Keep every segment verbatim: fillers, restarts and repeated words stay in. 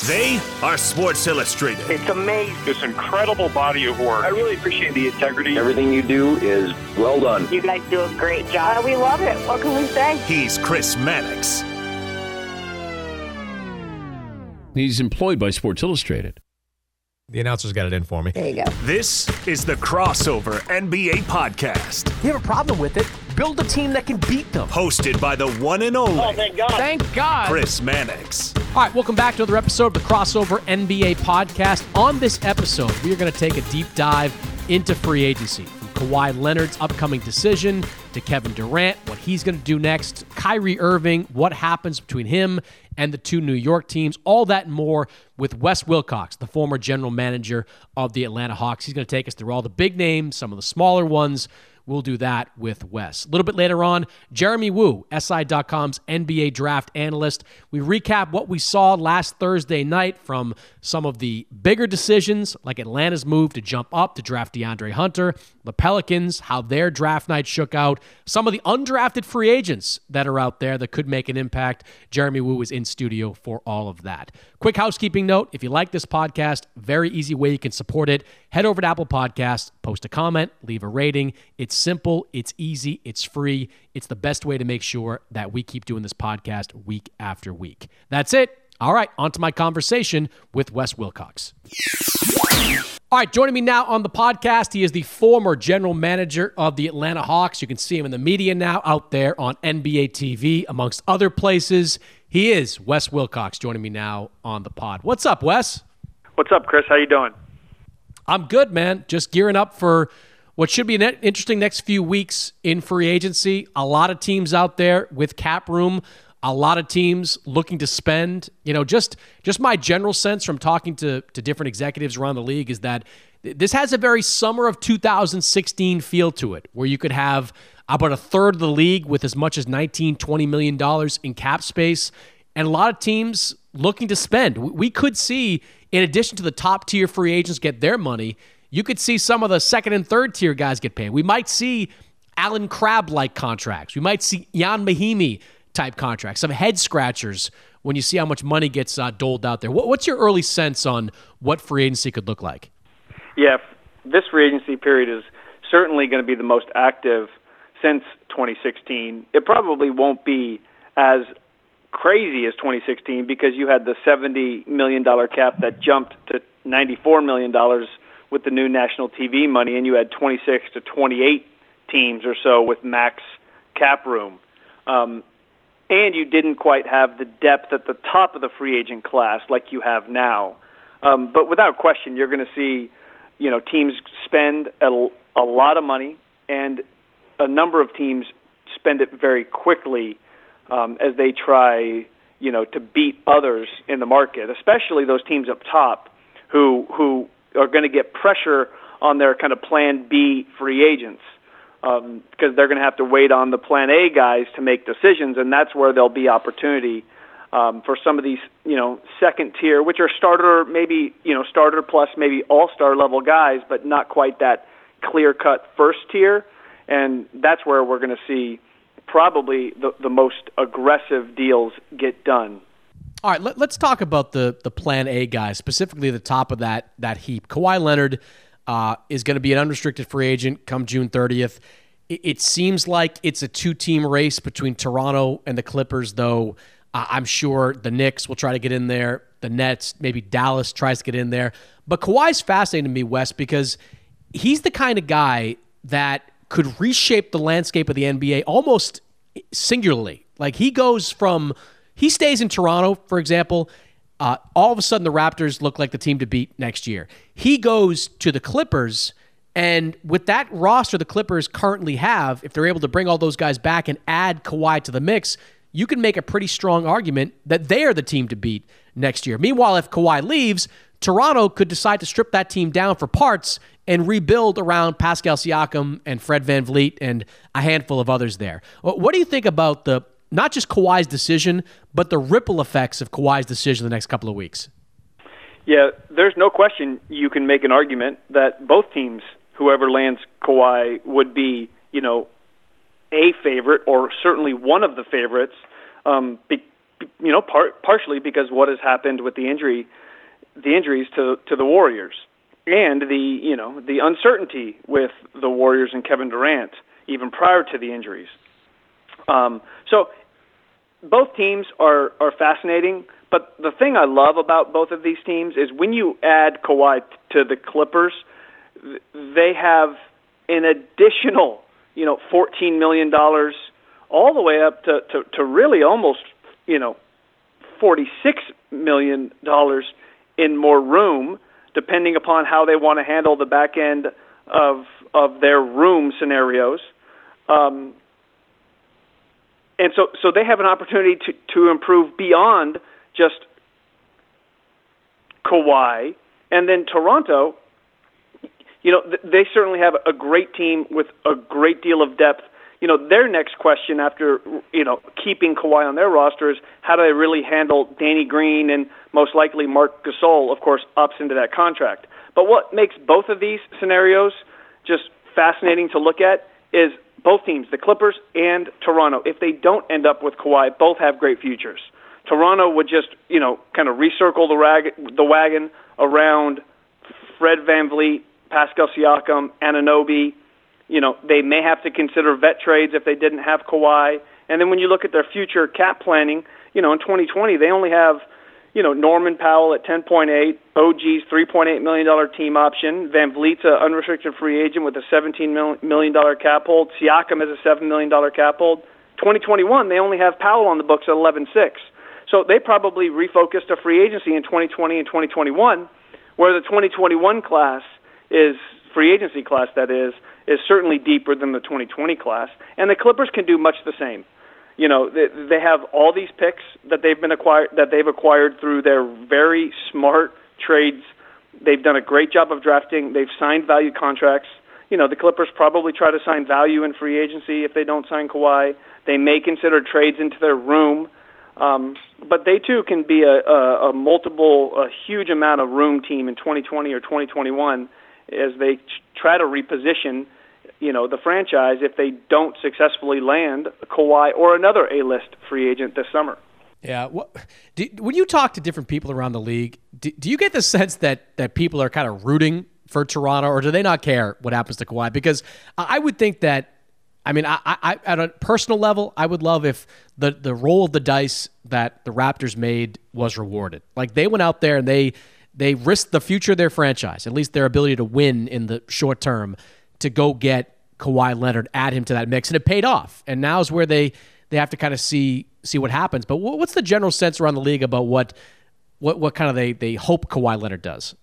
They are Sports Illustrated. It's amazing. This incredible body of work. I really appreciate the integrity. Everything you do is well done. You guys do a great job. We love it. What can we say? He's Chris Mannix. He's employed by Sports Illustrated. The announcer's got it in for me. There you go. This is the Crossover N B A Podcast. You have a problem with it? Build a team that can beat them. Hosted by the one and only Oh, thank God. Thank God. Chris Mannix. All right, welcome back to another episode of the Crossover N B A Podcast. On this episode, we are going to take a deep dive into free agency. From Kawhi Leonard's upcoming decision to Kevin Durant, what he's going to do next, Kyrie Irving, what happens between him and the two New York teams, all that and more with Wes Wilcox, the former general manager of the Atlanta Hawks. He's going to take us through all the big names, some of the smaller ones. We'll do that with Wes. A little bit later on, Jeremy Woo, S I dot com's N B A draft analyst. We recap what we saw last Thursday night from some of the bigger decisions, like Atlanta's move to jump up to draft DeAndre Hunter, the Pelicans, how their draft night shook out, some of the undrafted free agents that are out there that could make an impact. Jeremy Woo is in studio for all of that. Quick housekeeping note, if you like this podcast, very easy way you can support it. Head over to Apple Podcasts, post a comment, leave a rating. It's simple, it's easy, it's free. It's the best way to make sure that we keep doing this podcast week after week. That's it. All right, on to my conversation with Wes Wilcox. All right, joining me now on the podcast, he is the former general manager of the Atlanta Hawks. You can see him in the media now out there on N B A T V, amongst other places. He is Wes Wilcox, joining me now on the pod. What's up, Wes? What's up, Chris? How you doing? I'm good, man. Just gearing up for what should be an interesting next few weeks in free agency. A lot of teams out there with cap room. A lot of teams looking to spend. You know, just just my general sense from talking to, to different executives around the league is that this has a very summer of two thousand sixteen feel to it, where you could have about a third of the league with as much as nineteen, twenty million dollars in cap space, and a lot of teams looking to spend. We could see, in addition to the top tier free agents get their money, you could see some of the second and third tier guys get paid. We might see Alan Crabb-like contracts. We might see Ian Mahinmi type contracts, some head scratchers when you see how much money gets uh, doled out there. What, what's your early sense on what free agency could look like? Yeah, this free agency period is certainly going to be the most active since twenty sixteen. It probably won't be as crazy as twenty sixteen because you had the seventy million dollars cap that jumped to ninety-four million dollars with the new national T V money, and you had twenty-six to twenty-eight teams or so with max cap room. Um, and you didn't quite have the depth at the top of the free agent class like you have now. Um, but without question, you're going to see, you know, teams spend a, a lot of money, and a number of teams spend it very quickly um, as they try, you know, to beat others in the market, especially those teams up top who who are going to get pressure on their kind of plan B free agents. Um, because they're going to have to wait on the plan A guys to make decisions, and that's where there'll be opportunity um, for some of these, you know, second tier, which are starter, maybe, you know, starter plus maybe all-star level guys, but not quite that clear-cut first tier. And that's where we're going to see probably the, the most aggressive deals get done. All right, let, let's talk about the the plan A guys, specifically the top of that that heap. Kawhi Leonard Uh, is going to be an unrestricted free agent come June thirtieth. It, it seems like it's a two-team race between Toronto and the Clippers, though uh, I'm sure the Knicks will try to get in there. The Nets, maybe Dallas tries to get in there. But Kawhi's fascinating to me, Wes, because he's the kind of guy that could reshape the landscape of the N B A almost singularly. Like he goes from, he stays in Toronto, for example, Uh, all of a sudden, the Raptors look like the team to beat next year. He goes to the Clippers, and with that roster the Clippers currently have, if they're able to bring all those guys back and add Kawhi to the mix, you can make a pretty strong argument that they are the team to beat next year. Meanwhile, if Kawhi leaves, Toronto could decide to strip that team down for parts and rebuild around Pascal Siakam and Fred VanVleet and a handful of others there. What do you think about the not just Kawhi's decision, but the ripple effects of Kawhi's decision the next couple of weeks? Yeah, there's no question you can make an argument that both teams, whoever lands Kawhi, would be, you know, a favorite or certainly one of the favorites um, be, you know, part, partially because what has happened with the injury, the injuries to to the Warriors, and the you know the uncertainty with the Warriors and Kevin Durant even prior to the injuries. Um, so both teams are are fascinating, but the thing I love about both of these teams is when you add Kawhi to the Clippers, they have an additional you know fourteen million dollars all the way up to, to, to really almost you know forty-six million dollars in more room, depending upon how they want to handle the back end of of their room scenarios. Um, and so, so they have an opportunity to, to improve beyond just Kawhi. And then Toronto, you know, they certainly have a great team with a great deal of depth. You know, their next question after, you know, keeping Kawhi on their roster is how do they really handle Danny Green and most likely Marc Gasol, of course, opts into that contract. But what makes both of these scenarios just fascinating to look at is both teams, the Clippers and Toronto, if they don't end up with Kawhi, both have great futures. Toronto would just, you know, kind of recircle the, rag, the wagon around Fred VanVleet, Pascal Siakam, Anunoby. You know, they may have to consider vet trades if they didn't have Kawhi. And then when you look at their future cap planning, you know, in twenty twenty, they only have, you know, Norman Powell at ten point eight, O G's three point eight million dollars team option, VanVleet's an unrestricted free agent with a seventeen million dollars cap hold, Siakam has a seven million dollars cap hold. twenty twenty-one, they only have Powell on the books at eleven six. So they probably refocused a free agency in twenty twenty and twenty twenty-one, where the twenty twenty-one class is, free agency class that is, is certainly deeper than the twenty twenty class. And the Clippers can do much the same. You know, they, they have all these picks that they've been acquired that they've acquired through their very smart trades. They've done a great job of drafting. They've signed value contracts. You know, the Clippers probably try to sign value in free agency if they don't sign Kawhi. They may consider trades into their room. Um, but they, too, can be a, a, a multiple, a huge amount of room team in twenty twenty or twenty twenty-one as they try to reposition, you know, the franchise if they don't successfully land Kawhi or another A-list free agent this summer. Yeah. Well, do, when you talk to different people around the league, do, do you get the sense that, that people are kind of rooting for Toronto, or do they not care what happens to Kawhi? Because I would think that, I mean, I, I, at a personal level, I would love if the, the roll of the dice that the Raptors made was rewarded. Like, they went out there and they they risked the future of their franchise, at least their ability to win in the short term, to go get Kawhi Leonard, add him to that mix, and it paid off. And now is where they, they have to kind of see see what happens. But what's the general sense around the league about what what, what kind of they, they hope Kawhi Leonard does?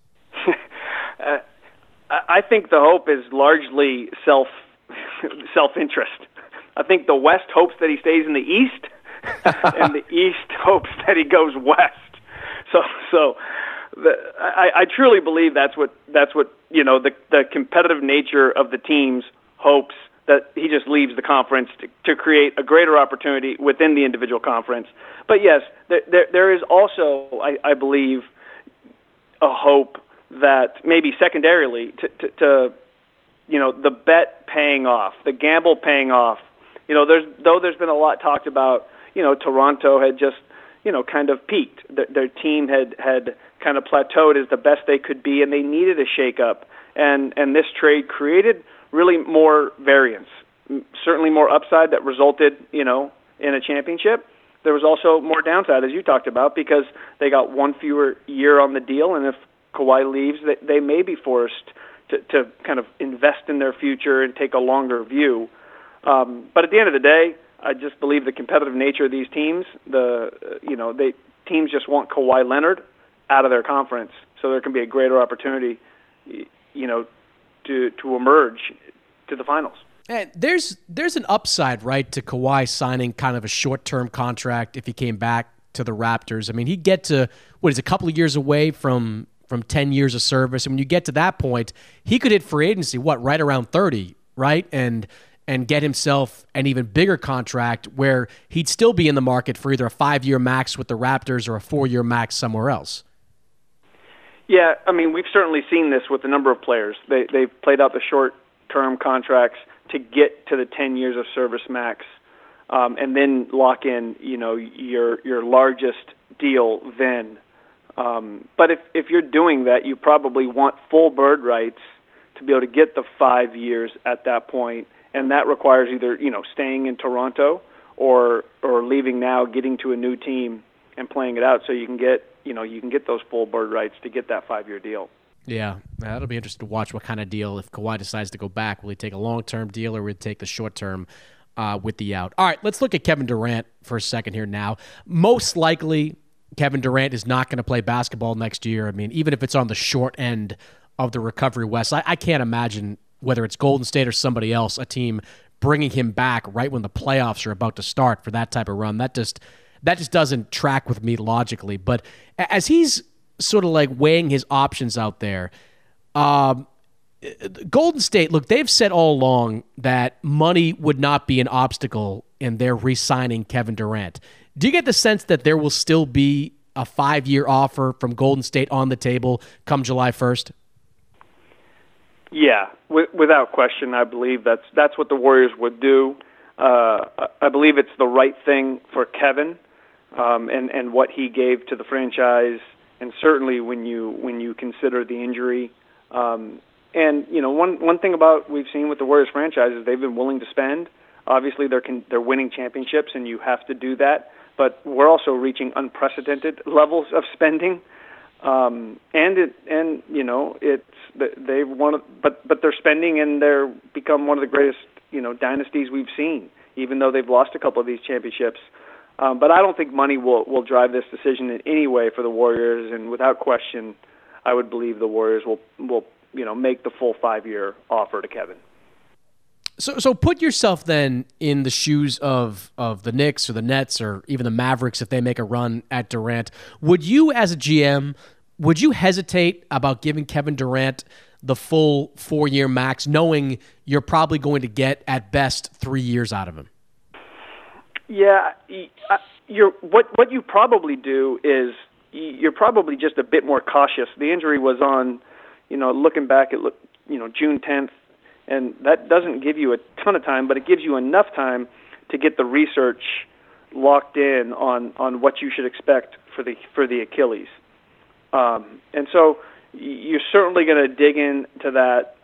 uh, I think the hope is largely self self-interest. I think the West hopes that he stays in the East, and the East hopes that he goes West. So, so the, I, I truly believe that's what that's what you know the the competitive nature of the teams hopes that he just leaves the conference to, to create a greater opportunity within the individual conference. But yes, there there, there is also, I, I believe, a hope that maybe secondarily to, to, to you know, the bet paying off, the gamble paying off. You know, there's though there's been a lot talked about, you know, Toronto had just, you know, kind of peaked. Their, their team had, had kind of plateaued as the best they could be, and they needed a shakeup. And and this trade created really more variance, certainly more upside that resulted, you know, in a championship. There was also more downside, as you talked about, because they got one fewer year on the deal, and if Kawhi leaves, they, they may be forced to, to kind of invest in their future and take a longer view. Um, but at the end of the day, I just believe the competitive nature of these teams, the uh, you know, they teams just want Kawhi Leonard out of their conference, so there can be a greater opportunity, you know, to to emerge to the finals. And there's there's an upside, right, to Kawhi signing kind of a short-term contract if he came back to the Raptors. I mean, he'd get to, what is a couple of years away from from ten years of service. And when you get to that point, he could hit free agency, what, right around thirty, right? And and get himself an even bigger contract where he'd still be in the market for either a five-year max with the Raptors or a four-year max somewhere else. Yeah, I mean, we've certainly seen this with a number of players. They, they've played out the short-term contracts to get to the ten years of service max. um, and then lock in, you know, your your largest deal then. Um, but if if you're doing that, you probably want full bird rights to be able to get the five years at that point, and that requires either, you know, staying in Toronto or or leaving now, getting to a new team and playing it out, so you can get, you know, you can get those full bird rights to get that five year deal. Yeah, that'll be interesting to watch what kind of deal, if Kawhi decides to go back. Will he take a long-term deal or will he take the short-term uh, with the out? All right, let's look at Kevin Durant for a second here now. Most likely, Kevin Durant is not going to play basketball next year. I mean, even if it's on the short end of the recovery west, I, I can't imagine, whether it's Golden State or somebody else, a team bringing him back right when the playoffs are about to start for that type of run. That just that just doesn't track with me logically. But as he's sort of like weighing his options out there, um, Golden State, look, they've said all along that money would not be an obstacle in their re-signing Kevin Durant. Do you get the sense that there will still be a five-year offer from Golden State on the table come July first? Yeah, w- without question, I believe that's that's what the Warriors would do. Uh, I believe it's the right thing for Kevin um, and and what he gave to the franchise. And certainly when you when you consider the injury, um, and you know one one thing about we've seen with the Warriors franchise is they've been willing to spend. Obviously, they're con- they're winning championships, and you have to do that. But we're also reaching unprecedented levels of spending, um, and it and you know it's they want to, but but they're spending and they're become one of the greatest you know dynasties we've seen, even though they've lost a couple of these championships. Um, but I don't think money will, will drive this decision in any way for the Warriors, and without question, I would believe the Warriors will will you know make the full five year offer to Kevin. So, so put yourself then in the shoes of of the Knicks or the Nets or even the Mavericks if they make a run at Durant. Would you, as a G M, would you hesitate about giving Kevin Durant the full four year max, knowing you're probably going to get at best three years out of him? Yeah, you're what what you probably do is you're probably just a bit more cautious. The injury was on, you know, looking back at you know June tenth, and that doesn't give you a ton of time, but it gives you enough time to get the research locked in on, on what you should expect for the for the Achilles. Um, and so you're certainly going to dig into that.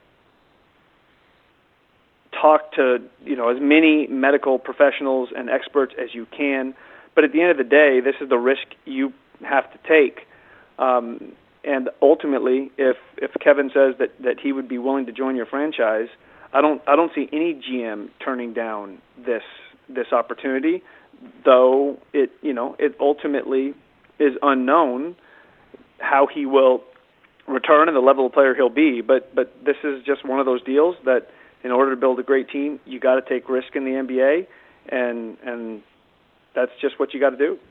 Talk to you know as many medical professionals and experts as you can, but at the end of the day, this is the risk you have to take. Um, and ultimately, if if Kevin says that, that he would be willing to join your franchise, I don't I don't see any G M turning down this this opportunity. Though it you know it ultimately is unknown how he will return and the level of player he'll be. But but this is just one of those deals that, in order to build a great team, you got to take risk in the N B A, and and that's just what you got to do.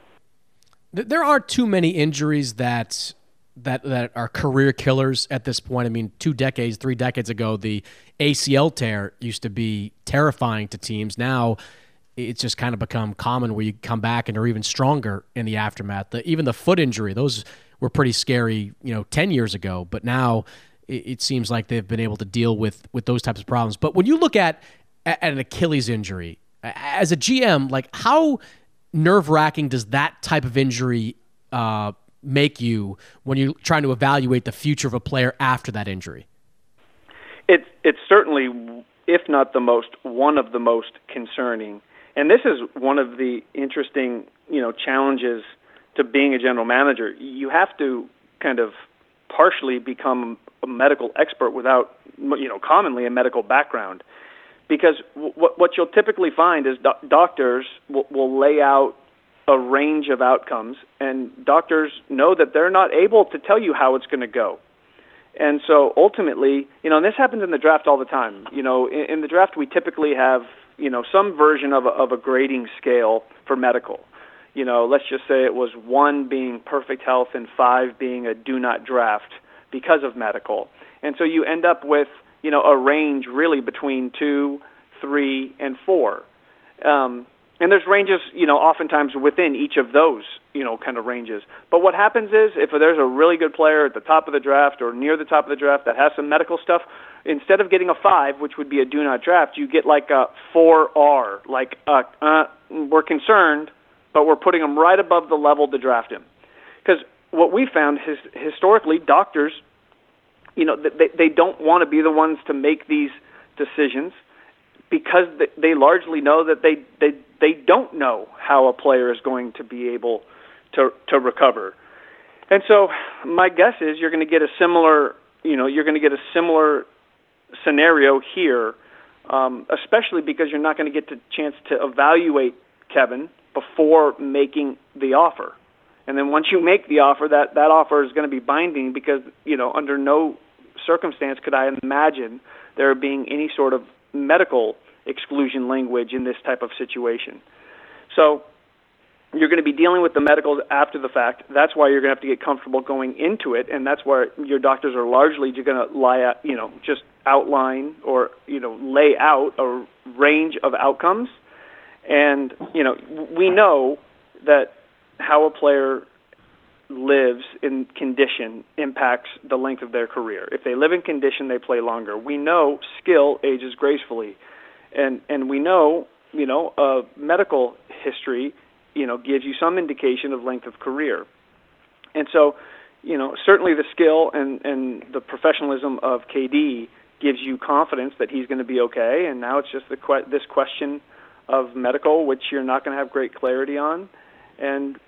There aren't too many injuries that that that are career killers at this point. I mean, two decades, three decades ago, the A C L tear used to be terrifying to teams. Now, it's just kind of become common where you come back and are even stronger in the aftermath. The, even the foot injury, those were pretty scary, you know, ten years ago. But now it seems like they've been able to deal with, with those types of problems. But when you look at, at an Achilles injury, as a G M, like how nerve-wracking does that type of injury uh, make you when you're trying to evaluate the future of a player after that injury? It, it's certainly, if not the most, one of the most concerning. And this is one of the interesting, you know, challenges to being a general manager. You have to kind of partially become a medical expert without, you know, commonly a medical background. Because what what you'll typically find is do- doctors will, will lay out a range of outcomes, and doctors know that they're not able to tell you how it's going to go. And so ultimately, you know, and this happens in the draft all the time. You know, in, in the draft we typically have, you know, some version of a, of a grading scale for medical. You know, let's just say it was one being perfect health and five being a do not draft because of medical. And so you end up with, you know, a range really between two, three, and four. Um, and there's ranges, you know, oftentimes within each of those, you know, kind of ranges. But what happens is if there's a really good player at the top of the draft or near the top of the draft that has some medical stuff, instead of getting a five, which would be a do not draft, you get like a four R, like uh, uh, we're concerned, but we're putting him right above the level to draft him. Because what we found is historically doctors, you know, they, they don't want to be the ones to make these decisions because they largely know that they, they, they don't know how a player is going to be able to to recover. And so my guess is you're going to get a similar, you know, you're going to get a similar scenario here, um, especially because you're not going to get the chance to evaluate Kevin before making the offer. And then once you make the offer, that, that offer is going to be binding because, you know, under no circumstance could I imagine there being any sort of medical exclusion language in this type of situation. So you're going to be dealing with the medicals after the fact. That's why you're going to have to get comfortable going into it, and that's where your doctors are largely just going to lie out, you know, just outline or, you know, lay out a range of outcomes. And, you know, we know that how a player lives in condition impacts the length of their career. If they live in condition, they play longer. We know skill ages gracefully. And and we know, you know, uh, medical history, you know, gives you some indication of length of career. And so, you know, certainly the skill and, and the professionalism of K D gives you confidence that he's going to be okay. And now it's just the que- this question of medical, which you're not going to have great clarity on. And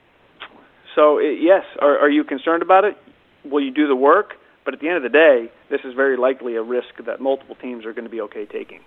so, it, yes, are, are you concerned about it? Will you do the work? But at the end of the day, this is very likely a risk that multiple teams are going to be okay taking.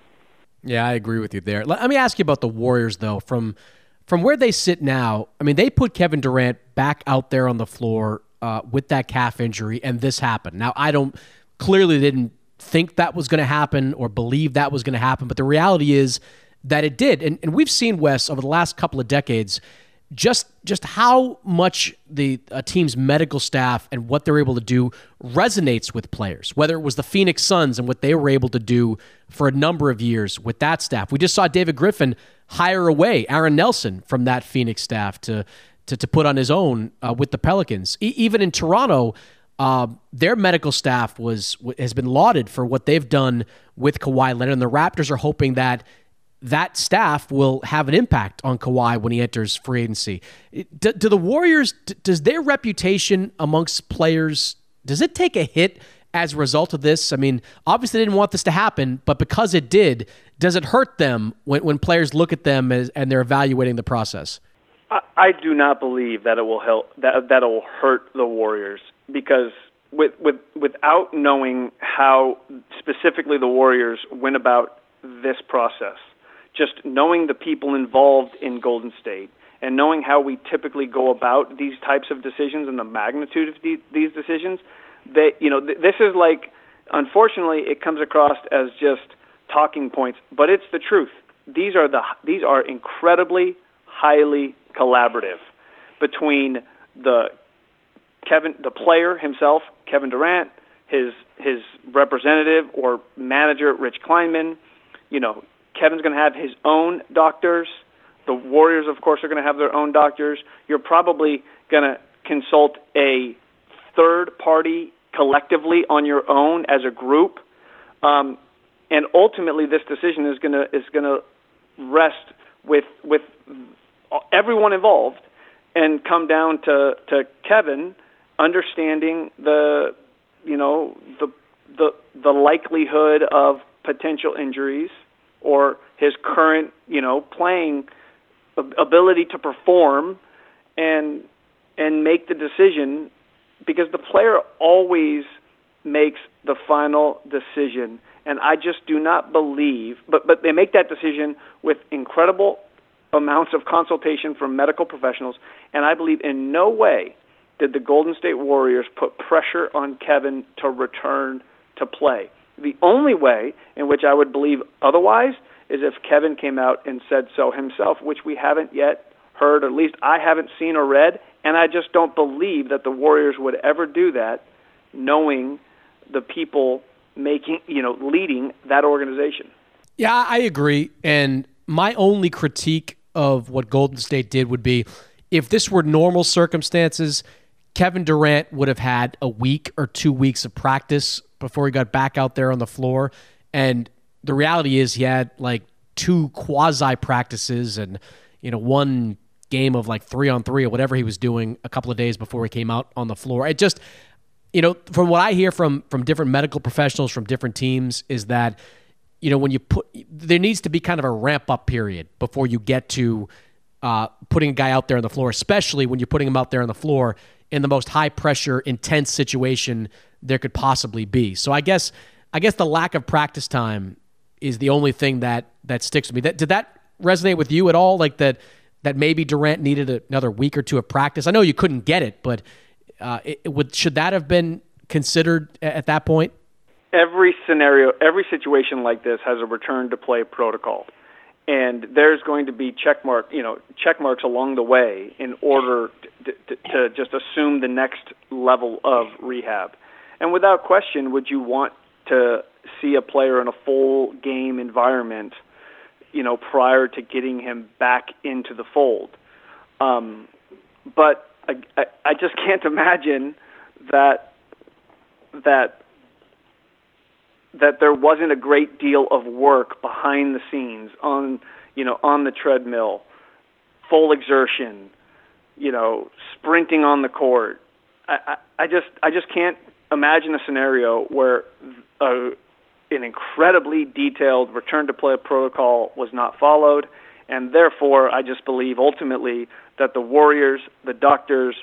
Yeah, I agree with you there. Let me ask you about the Warriors, though. From from where they sit now, I mean, they put Kevin Durant back out there on the floor uh, with that calf injury, and this happened. Now, I don't clearly didn't think that was going to happen or believe that was going to happen, but the reality is that it did. And, and we've seen, Wes, over the last couple of decades, just just how much the a team's medical staff and what they're able to do resonates with players, whether it was the Phoenix Suns and what they were able to do for a number of years with that staff. We just saw David Griffin hire away Aaron Nelson from that Phoenix staff to to, to put on his own uh, with the Pelicans. E- even in Toronto, uh, their medical staff was has been lauded for what they've done with Kawhi Leonard, and the Raptors are hoping that that staff will have an impact on Kawhi when he enters free agency. Do, do the Warriors, does their reputation amongst players, does it take a hit as a result of this? I mean, obviously they didn't want this to happen, but because it did, does it hurt them when, when players look at them as, and they're evaluating the process? I, I do not believe that it will help, that that will hurt the Warriors, because with, with without knowing how specifically the Warriors went about this process, just knowing the people involved in Golden State and knowing how we typically go about these types of decisions and the magnitude of the, these decisions, they, you know, th- this is like, unfortunately, it comes across as just talking points, but it's the truth. These are the these are incredibly highly collaborative between the Kevin, the player himself, Kevin Durant, his his representative or manager, Rich Kleinman. You know, Kevin's going to have his own doctors. The Warriors, of course, are going to have their own doctors. You're probably going to consult a third party collectively on your own as a group, um, and ultimately, this decision is going to is going to rest with with everyone involved, and come down to, to Kevin understanding the you know the the the likelihood of potential injuries, or his current, you know, playing ability to perform, and and make the decision, because the player always makes the final decision. And I just do not believe, but but they make that decision with incredible amounts of consultation from medical professionals, and I believe in no way did the Golden State Warriors put pressure on Kevin to return to play. The only way in which I would believe otherwise is if Kevin came out and said so himself, which we haven't yet heard, or at least I haven't seen or read, and I just don't believe that the Warriors would ever do that, knowing the people making, you know, leading that organization. Yeah, I agree. And my only critique of what Golden State did would be, if this were normal circumstances, Kevin Durant would have had a week or two weeks of practice before he got back out there on the floor. And the reality is he had like two quasi practices and, you know, one game of like three on three or whatever he was doing a couple of days before he came out on the floor. It just, you know, from what I hear from, from different medical professionals from different teams is that, you know, when you put, there needs to be kind of a ramp up period before you get to uh, putting a guy out there on the floor, especially when you're putting him out there on the floor in the most high pressure, intense situation there could possibly be. So I guess, I guess the lack of practice time is the only thing that, that sticks with me. That, did that resonate with you at all? Like that, that maybe Durant needed another week or two of practice? I know you couldn't get it, but uh, it, it would, should that have been considered at that point? Every scenario, every situation like this has a return to play protocol, and there's going to be check mark, you know, check marks along the way in order to, to, to just assume the next level of rehab. And without question, would you want to see a player in a full game environment, you know, prior to getting him back into the fold? Um, but I, I, I just can't imagine that that. that there wasn't a great deal of work behind the scenes on, you know, on the treadmill, full exertion, you know, sprinting on the court. I, I, I just, I just can't imagine a scenario where a, an incredibly detailed return to play protocol was not followed, and therefore I just believe ultimately that the Warriors, the doctors,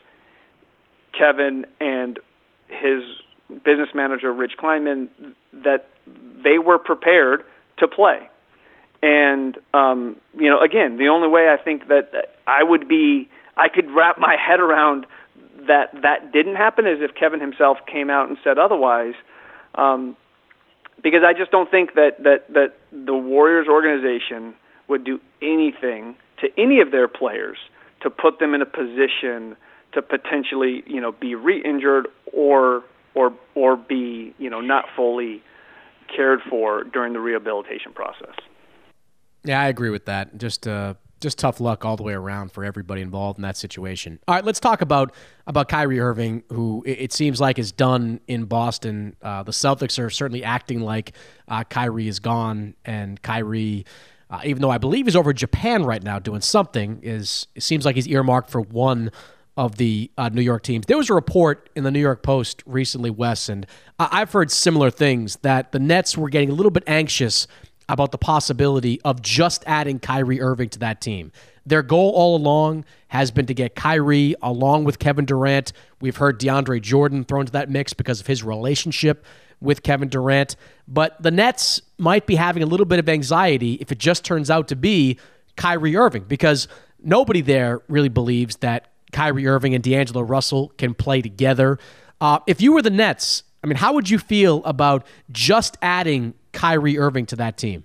Kevin, and his business manager Rich Kleinman, that they were prepared to play. And um, you know, again, the only way I think that I would be, I could wrap my head around that that didn't happen is if Kevin himself came out and said otherwise. Um, because I just don't think that that that the Warriors organization would do anything to any of their players to put them in a position to potentially, you know, be re-injured or or or be, you know, not fully cared for during the rehabilitation process. Yeah, I agree with that. Just uh, just tough luck all the way around for everybody involved in that situation. All right, let's talk about about Kyrie Irving, who it seems like is done in Boston. Uh, the Celtics are certainly acting like uh, Kyrie is gone, and Kyrie, uh, even though I believe he's over in Japan right now doing something, is it seems like he's earmarked for one of the uh, New York teams. There was a report in the New York Post recently, Wes, and I've heard similar things, that the Nets were getting a little bit anxious about the possibility of just adding Kyrie Irving to that team. Their goal all along has been to get Kyrie along with Kevin Durant. We've heard DeAndre Jordan thrown into that mix because of his relationship with Kevin Durant. But the Nets might be having a little bit of anxiety if it just turns out to be Kyrie Irving, because nobody there really believes that Kyrie Irving and D'Angelo Russell can play together. Uh, if you were the Nets, I mean, how would you feel about just adding Kyrie Irving to that team?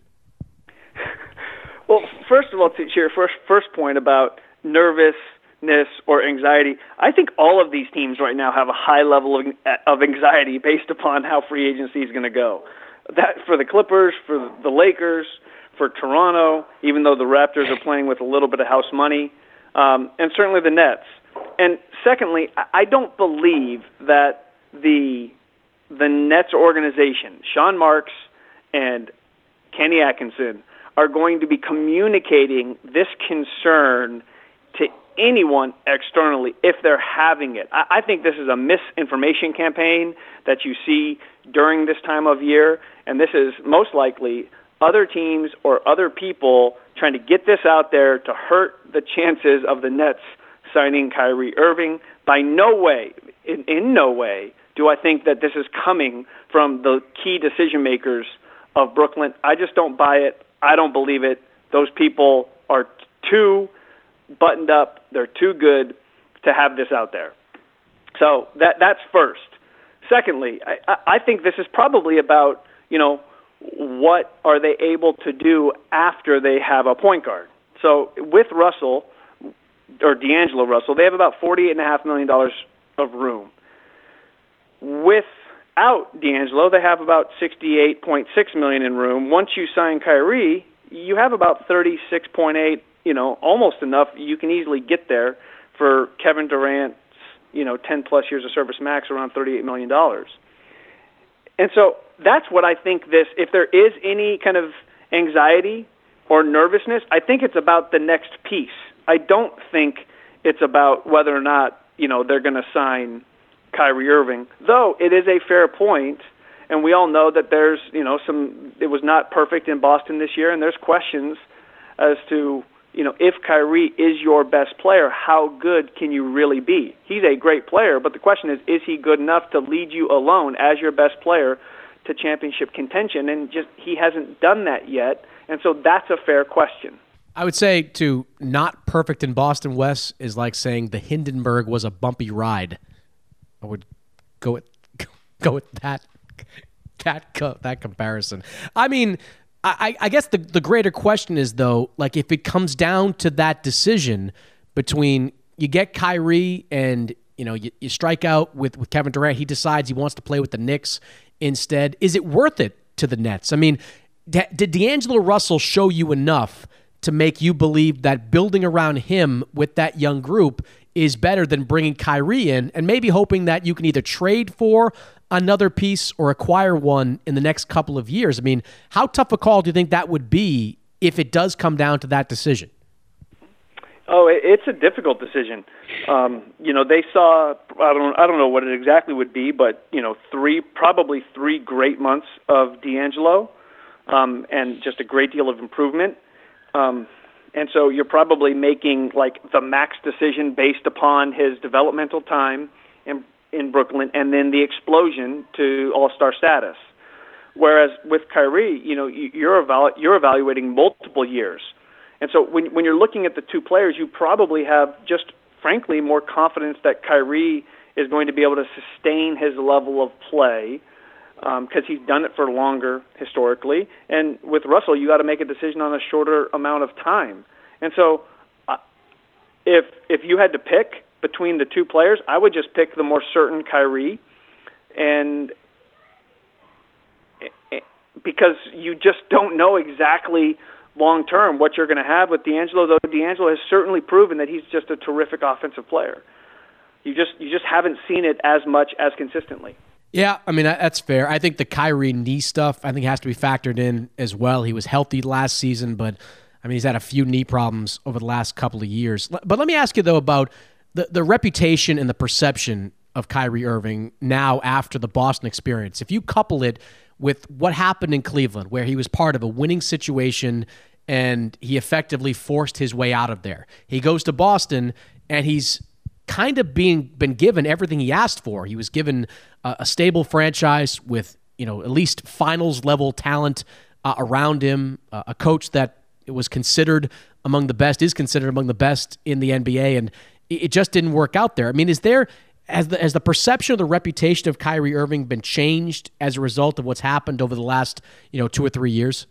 Well, first of all, to your first first point about nervousness or anxiety, I think all of these teams right now have a high level of, of anxiety based upon how free agency is going to go. That for the Clippers, for the Lakers, for Toronto, even though the Raptors are playing with a little bit of house money, um, and certainly the Nets. And secondly, I don't believe that the the Nets organization, Sean Marks and Kenny Atkinson, are going to be communicating this concern to anyone externally if they're having it. I, I think this is a misinformation campaign that you see during this time of year, and this is most likely other teams or other people trying to get this out there to hurt the chances of the Nets signing Kyrie Irving. By no way, in, in no way, do I think that this is coming from the key decision makers of Brooklyn. I just don't buy it. I don't believe it. Those people are too buttoned up. They're too good to have this out there. So that that's first. Secondly, I, I think this is probably about, you know, what are they able to do after they have a point guard. So with Russell, or D'Angelo Russell, they have about forty-eight point five million dollars of room. Without D'Angelo, they have about sixty-eight point six million dollars in room. Once you sign Kyrie, you have about thirty-six point eight you know, almost enough. You can easily get there for Kevin Durant's, you know, ten plus years of service max, around thirty-eight million dollars. And so that's what I think this, if there is any kind of anxiety or nervousness, I think it's about the next piece. I don't think it's about whether or not, you know, they're going to sign Kyrie Irving, though it is a fair point, and we all know that there's, you know, some, it was not perfect in Boston this year, and there's questions as to, you know, if Kyrie is your best player, how good can you really be? He's a great player, but the question is, is he good enough to lead you alone as your best player to championship contention? And just he hasn't done that yet, and so that's a fair question. I would say to not perfect in Boston, Wes, is like saying the Hindenburg was a bumpy ride. I would go with go with that that that comparison. I mean, I, I guess the, the greater question is, though, like if it comes down to that decision between you get Kyrie and, you know, you, you strike out with, with Kevin Durant, he decides he wants to play with the Knicks instead. Is it worth it to the Nets? I mean, d- did D'Angelo Russell show you enough to make you believe that building around him with that young group is better than bringing Kyrie in and maybe hoping that you can either trade for another piece or acquire one in the next couple of years? I mean, how tough a call do you think that would be if it does come down to that decision? Oh, it's a difficult decision. Um, you know, they saw, I don't I don't know what it exactly would be, but, you know, three, probably three great months of D'Angelo um, and just a great deal of improvement. Um, and so you're probably making like the max decision based upon his developmental time in, in Brooklyn and then the explosion to all-star status. Whereas with Kyrie, you know, you're evalu- you're evaluating multiple years. And so when when you're looking at the two players, you probably have just, frankly, more confidence that Kyrie is going to be able to sustain his level of play because um, he's done it for longer historically. And with Russell, you got to make a decision on a shorter amount of time. And so uh, if if you had to pick between the two players, I would just pick the more certain Kyrie, and because you just don't know exactly long term what you're going to have with D'Angelo, though D'Angelo has certainly proven that he's just a terrific offensive player. You just you just haven't seen it as much as consistently. Yeah, I mean, that's fair. I think the Kyrie knee stuff, I think, has to be factored in as well. He was healthy last season, but, I mean, he's had a few knee problems over the last couple of years. But let me ask you, though, about the, the reputation and the perception of Kyrie Irving now after the Boston experience. If you couple it with what happened in Cleveland, where he was part of a winning situation and he effectively forced his way out of there. He goes to Boston, and he's kind of being been given everything he asked for. He was given a, a stable franchise with, you know, at least finals level talent uh, around him, uh, a coach that was considered among the best, is considered among the best in the N B A, and it just didn't work out there. I mean, is there, has the, has the perception or the reputation of Kyrie Irving been changed as a result of what's happened over the last, you know, two or three years?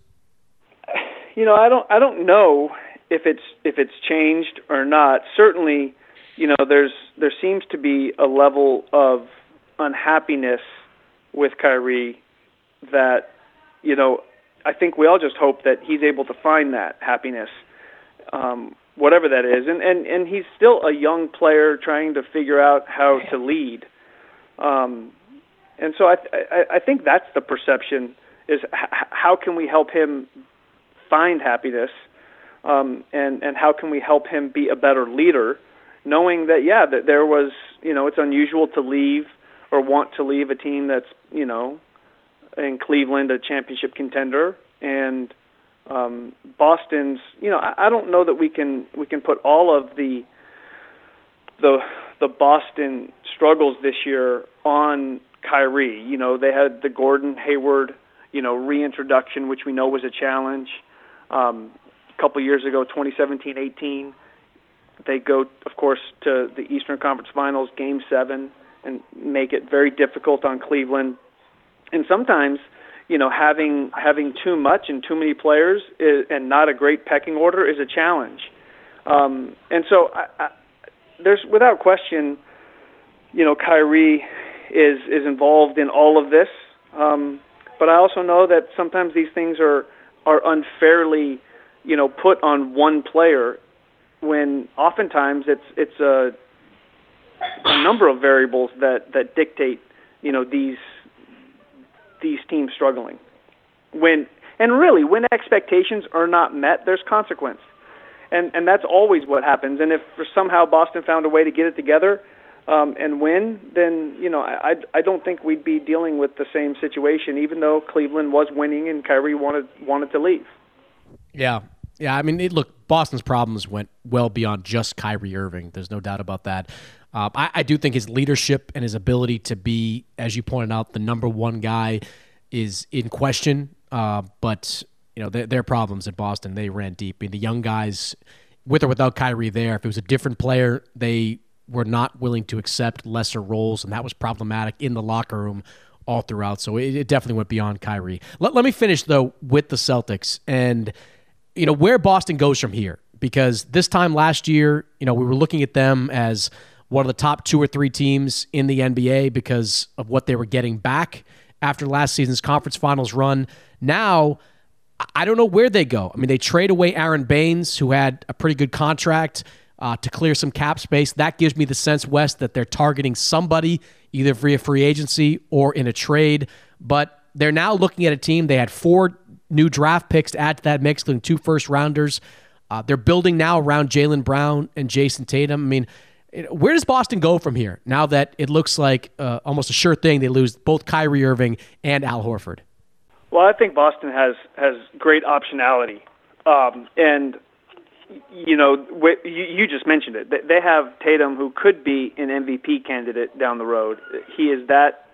You know, I don't I don't know if it's if it's changed or not. Certainly, you know, there's there seems to be a level of unhappiness with Kyrie that, you know, I think we all just hope that he's able to find that happiness, um, whatever that is. And, and, and he's still a young player trying to figure out how to lead. Um, and so I, I, I think that's the perception, is h- how can we help him find happiness, um, and, and how can we help him be a better leader, knowing that, yeah, that there was, you know, it's unusual to leave or want to leave a team that's, you know, in Cleveland, a championship contender, and um, Boston's, you know, I, I don't know that we can we can put all of the the the Boston struggles this year on Kyrie. You know, they had the Gordon Hayward, you know, reintroduction, which we know was a challenge. Um, a couple years ago, twenty seventeen eighteen, they go, of course, to the Eastern Conference Finals, Game seven, and make it very difficult on Cleveland. And sometimes, you know, having having too much and too many players is, and not a great pecking order is a challenge. Um, and so I, I, there's, without question, you know, Kyrie is is involved in all of this. Um, but I also know that sometimes these things are are unfairly, you know, put on one player when oftentimes it's it's a, a number of variables that, that dictate, you know, these these teams struggling. When and really, when expectations are not met, there's consequence, and and that's always what happens. And if somehow Boston found a way to get it together um, and win, then you know I I don't think we'd be dealing with the same situation, even though Cleveland was winning and Kyrie wanted wanted to leave. Yeah. Yeah, I mean, it, look, Boston's problems went well beyond just Kyrie Irving. There's no doubt about that. Uh, I, I do think his leadership and his ability to be, as you pointed out, the number one guy is in question. Uh, but, you know, their, their problems at Boston, they ran deep. I mean, the young guys, with or without Kyrie there, if it was a different player, they were not willing to accept lesser roles, and that was problematic in the locker room all throughout. So it, it definitely went beyond Kyrie. Let, let me finish, though, with the Celtics and – you know, where Boston goes from here, because this time last year, you know, we were looking at them as one of the top two or three teams in the N B A because of what they were getting back after last season's conference finals run. Now, I don't know where they go. I mean, they trade away Aaron Baines, who had a pretty good contract uh, to clear some cap space. That gives me the sense, Wes, that they're targeting somebody either via free agency or in a trade. But they're now looking at a team. They had four new draft picks to add to that mix, including two first-rounders. Uh, they're building now around Jaylen Brown and Jason Tatum. I mean, where does Boston go from here now that it looks like uh, almost a sure thing they lose both Kyrie Irving and Al Horford? Well, I think Boston has, has great optionality. Um, and, you know, you, you just mentioned it. They have Tatum, who could be an M V P candidate down the road. He is that,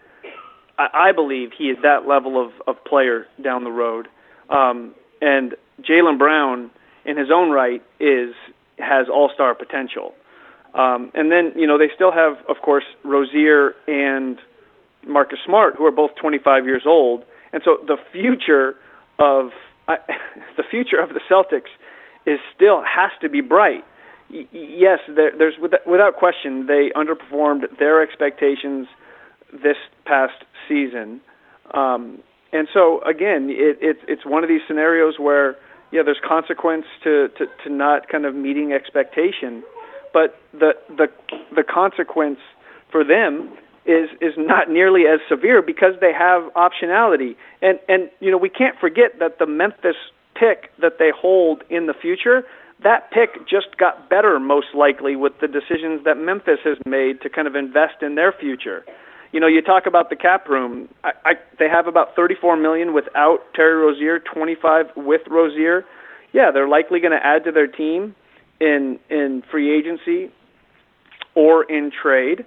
I believe he is that level of, of player down the road. Um, and Jaylen Brown, in his own right, is has all-star potential. Um, and then, you know, they still have, of course, Rozier and Marcus Smart, who are both twenty-five years old. And so the future of uh, the future of the Celtics is still has to be bright. Y- yes, there, there's without question they underperformed their expectations this past season. Um, And so, again, it, it, it's one of these scenarios where, yeah, there's consequence to, to, to not kind of meeting expectation. But the the the consequence for them is is not nearly as severe because they have optionality. And, and you know, we can't forget that the Memphis pick that they hold in the future, that pick just got better most likely with the decisions that Memphis has made to kind of invest in their future. You know, you talk about the cap room. I, I, they have about thirty-four million dollars without Terry Rozier, twenty-five with Rozier. Yeah, they're likely going to add to their team in in free agency or in trade.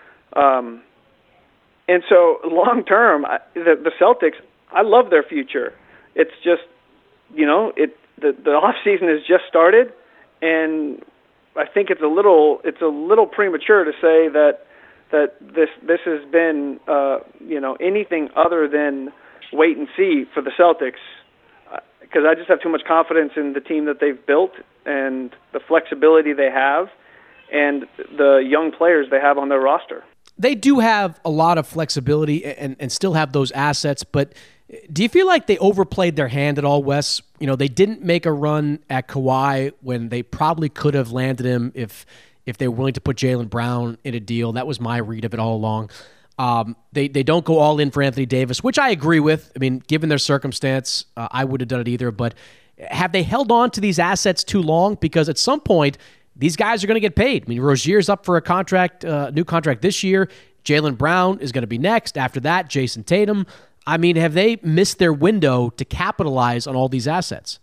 Um, and so, long term, the, the Celtics, I love their future. It's just, you know, it the the off season has just started, and I think it's a little it's a little premature to say that. that this this has been, uh, you know, anything other than wait and see for the Celtics, because uh, I just have too much confidence in the team that they've built and the flexibility they have and the young players they have on their roster. They do have a lot of flexibility and, and still have those assets, but do you feel like they overplayed their hand at all, Wes? You know, they didn't make a run at Kawhi when they probably could have landed him if if they were willing to put Jaylen Brown in a deal. That was my read of it all along. Um, they they don't go all in for Anthony Davis, which I agree with. I mean, given their circumstance, uh, I would have done it either. But have they held on to these assets too long? Because at some point, these guys are going to get paid. I mean, Rozier's up for a contract, uh, new contract this year. Jaylen Brown is going to be next. After that, Jason Tatum. I mean, have they missed their window to capitalize on all these assets?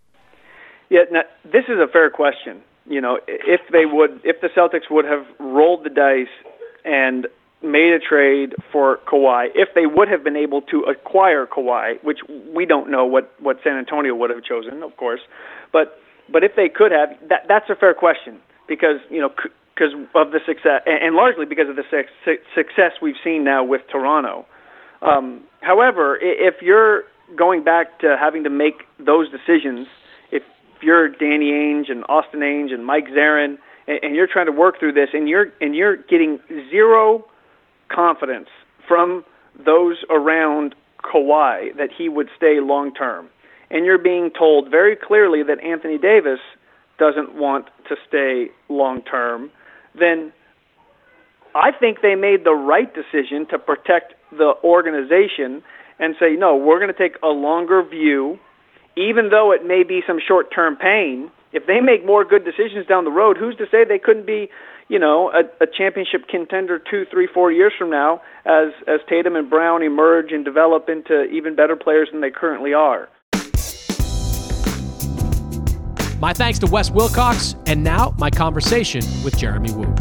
Yeah, now, this is a fair question. You know, if they would, if the Celtics would have rolled the dice and made a trade for Kawhi, if they would have been able to acquire Kawhi, which we don't know what, what San Antonio would have chosen, of course, but but if they could have, that that's a fair question because you know because of the success and largely because of the success we've seen now with Toronto. Um, however, if you're going back to having to make those decisions. If you're Danny Ainge and Austin Ainge and Mike Zarin, and, and you're trying to work through this, and you're and you're getting zero confidence from those around Kawhi that he would stay long term, and you're being told very clearly that Anthony Davis doesn't want to stay long term, then I think they made the right decision to protect the organization and say, no, we're going to take a longer view, even though it may be some short-term pain. If they make more good decisions down the road, who's to say they couldn't be, you know, a, a championship contender two, three, four years from now as, as Tatum and Brown emerge and develop into even better players than they currently are. My thanks to Wes Wilcox, and now my conversation with Jeremy Woo.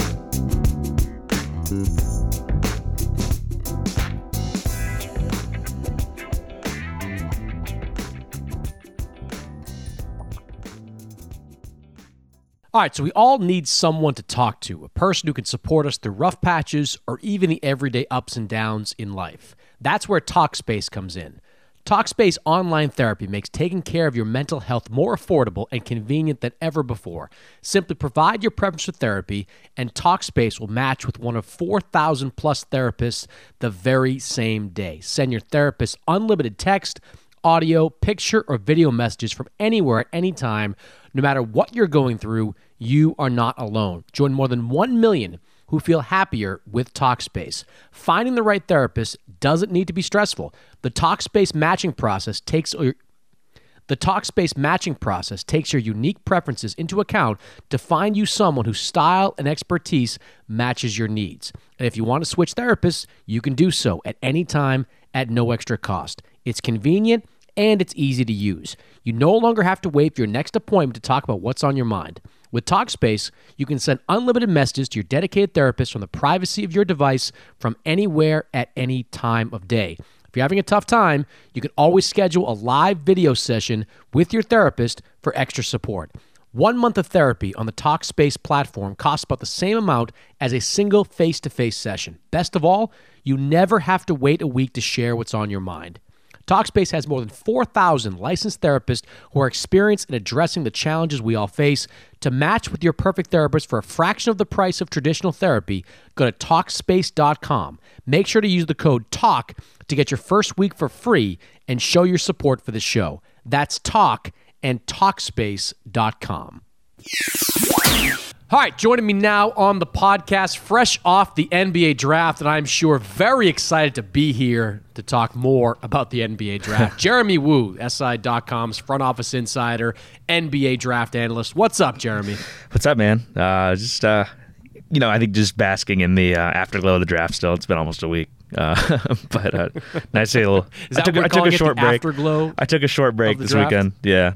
All right, so we all need someone to talk to, a person who can support us through rough patches or even the everyday ups and downs in life. That's where Talkspace comes in. Talkspace online therapy makes taking care of your mental health more affordable and convenient than ever before. Simply provide your preference for therapy, and Talkspace will match with one of four thousand plus therapists the very same day. Send your therapist unlimited text, audio, picture, or video messages from anywhere at any time. No matter what you're going through, you are not alone. Join more than one million who feel happier with Talkspace. Finding the right therapist doesn't need to be stressful. The Talkspace matching process takes the Talkspace matching process takes your unique preferences into account to find you someone whose style and expertise matches your needs. And if you want to switch therapists, you can do so at any time at no extra cost. It's convenient and it's easy to use. You no longer have to wait for your next appointment to talk about what's on your mind. With Talkspace, you can send unlimited messages to your dedicated therapist from the privacy of your device from anywhere at any time of day. If you're having a tough time, you can always schedule a live video session with your therapist for extra support. One month of therapy on the Talkspace platform costs about the same amount as a single face-to-face session. Best of all, you never have to wait a week to share what's on your mind. Talkspace has more than four thousand licensed therapists who are experienced in addressing the challenges we all face. To match with your perfect therapist for a fraction of the price of traditional therapy, go to Talkspace dot com. Make sure to use the code TALK to get your first week for free and show your support for the show. That's TALK and Talkspace dot com. All right, joining me now on the podcast, fresh off the N B A draft, and I'm sure very excited to be here to talk more about the N B A draft. Jeremy Woo, S I dot com's front office insider, N B A draft analyst. What's up, Jeremy? What's up, man? Uh, just, uh, you know, I think just basking in the uh, afterglow of the draft still. It's been almost a week. Uh, but uh, nice to see a little. Is that I took, what I took a short break. Afterglow I took a short break this draft? weekend. Yeah.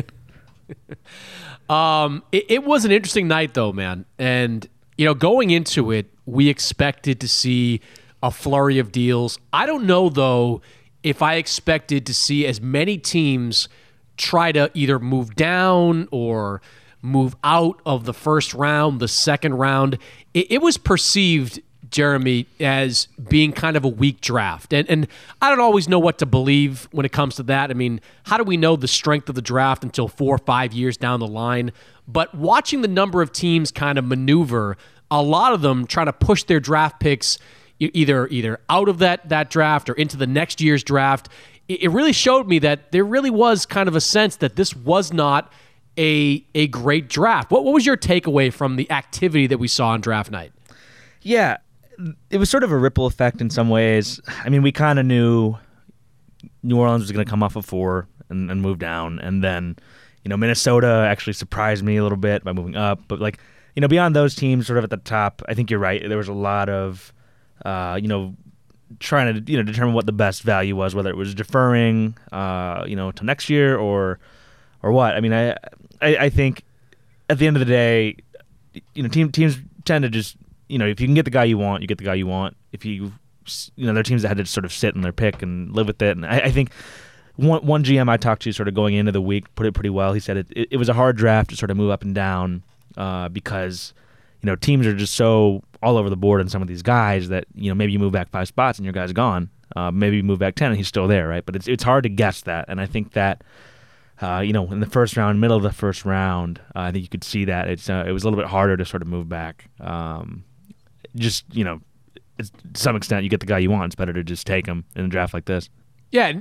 Um, it, it was an interesting night, though, man. And, you know, going into it, we expected to see a flurry of deals. I don't know, though, if I expected to see as many teams try to either move down or move out of the first round, the second round. It, it was perceived, Jeremy, as being kind of a weak draft. And and I don't always know what to believe when it comes to that. I mean, how do we know the strength of the draft until four or five years down the line? But watching the number of teams kind of maneuver, a lot of them trying to push their draft picks either either out of that, that draft or into the next year's draft, it, it really showed me that there really was kind of a sense that this was not a, a great draft. What, what was your takeaway from the activity that we saw on draft night? Yeah. It was sort of a ripple effect in some ways. I mean, we kind of knew New Orleans was going to come off of four and, and move down. And then, you know, Minnesota actually surprised me a little bit by moving up. But, like, you know, beyond those teams sort of at the top, I think you're right. There was a lot of, uh, you know, trying to, you know, determine what the best value was, whether it was deferring, uh, you know, to next year or or what. I mean, I, I, I think at the end of the day, you know, team, teams tend to just, you know, if you can get the guy you want, you get the guy you want. If you, you know, there are teams that had to sort of sit in their pick and live with it. And I, I think one one G M I talked to sort of going into the week put it pretty well. He said it, it, it was a hard draft to sort of move up and down uh, because, you know, teams are just so all over the board on some of these guys that, you know, maybe you move back five spots and your guy's gone. Uh, maybe you move back ten and he's still there, right? But it's it's hard to guess that. And I think that, uh, you know, in the first round, middle of the first round, uh, I think you could see that. It's uh, it was a little bit harder to sort of move back. Um, just, you know, it's, to some extent, you get the guy you want. It's better to just take him in a draft like this. Yeah, and,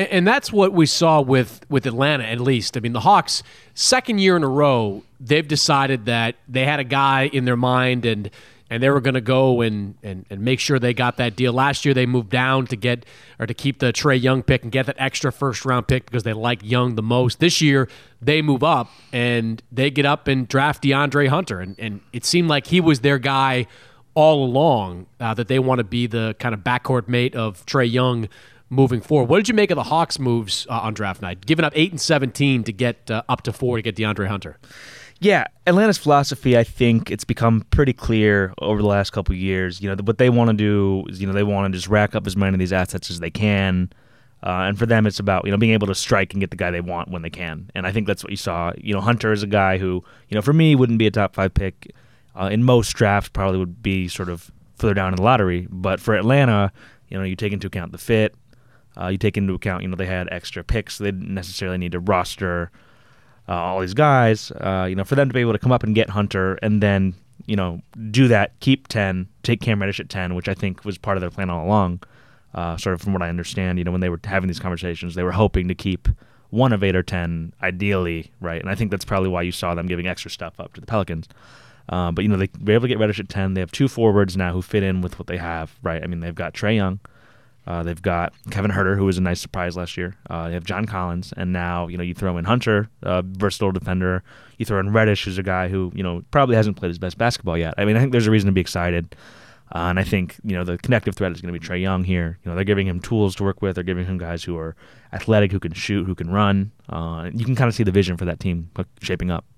And that's what we saw with, with Atlanta, at least. I mean, the Hawks, second year in a row, they've decided that they had a guy in their mind and and they were going to go and, and and make sure they got that deal. Last year, they moved down to get or to keep the Trae Young pick and get that extra first-round pick because they like Young the most. This year, they move up and they get up and draft DeAndre Hunter. And, and it seemed like he was their guy all along, uh, that they want to be the kind of backcourt mate of Trae Young moving forward. What did you make of the Hawks' moves uh, on draft night? Giving up eight and seventeen to get uh, up to four to get DeAndre Hunter. Yeah, Atlanta's philosophy, I think it's become pretty clear over the last couple of years. You know, what they want to do is, you know, they want to just rack up as many of these assets as they can. Uh, and for them, it's about, you know, being able to strike and get the guy they want when they can. And I think that's what you saw. You know, Hunter is a guy who, you know, for me, wouldn't be a top five pick. Uh, in most drafts, probably would be sort of further down in the lottery. But for Atlanta, you know, you take into account the fit. Uh, you take into account, you know, they had extra picks. So they didn't necessarily need to roster uh, all these guys. Uh, you know, for them to be able to come up and get Hunter and then, you know, do that, keep ten, take Cam Reddish at ten, which I think was part of their plan all along. Uh, sort of from what I understand, you know, when they were having these conversations, they were hoping to keep one of eight or ten, ideally, right? And I think that's probably why you saw them giving extra stuff up to the Pelicans. Uh, but, you know, they were able to get Reddish at ten. They have two forwards now who fit in with what they have, right? I mean, they've got Trae Young. Uh, they've got Kevin Huerter, who was a nice surprise last year. Uh, they have John Collins. And now, you know, you throw in Hunter, a versatile defender. You throw in Reddish, who's a guy who, you know, probably hasn't played his best basketball yet. I mean, I think there's a reason to be excited. Uh, and I think, you know, the connective thread is going to be Trae Young here. You know, they're giving him tools to work with. They're giving him guys who are athletic, who can shoot, who can run. Uh, you can kind of see the vision for that team shaping up.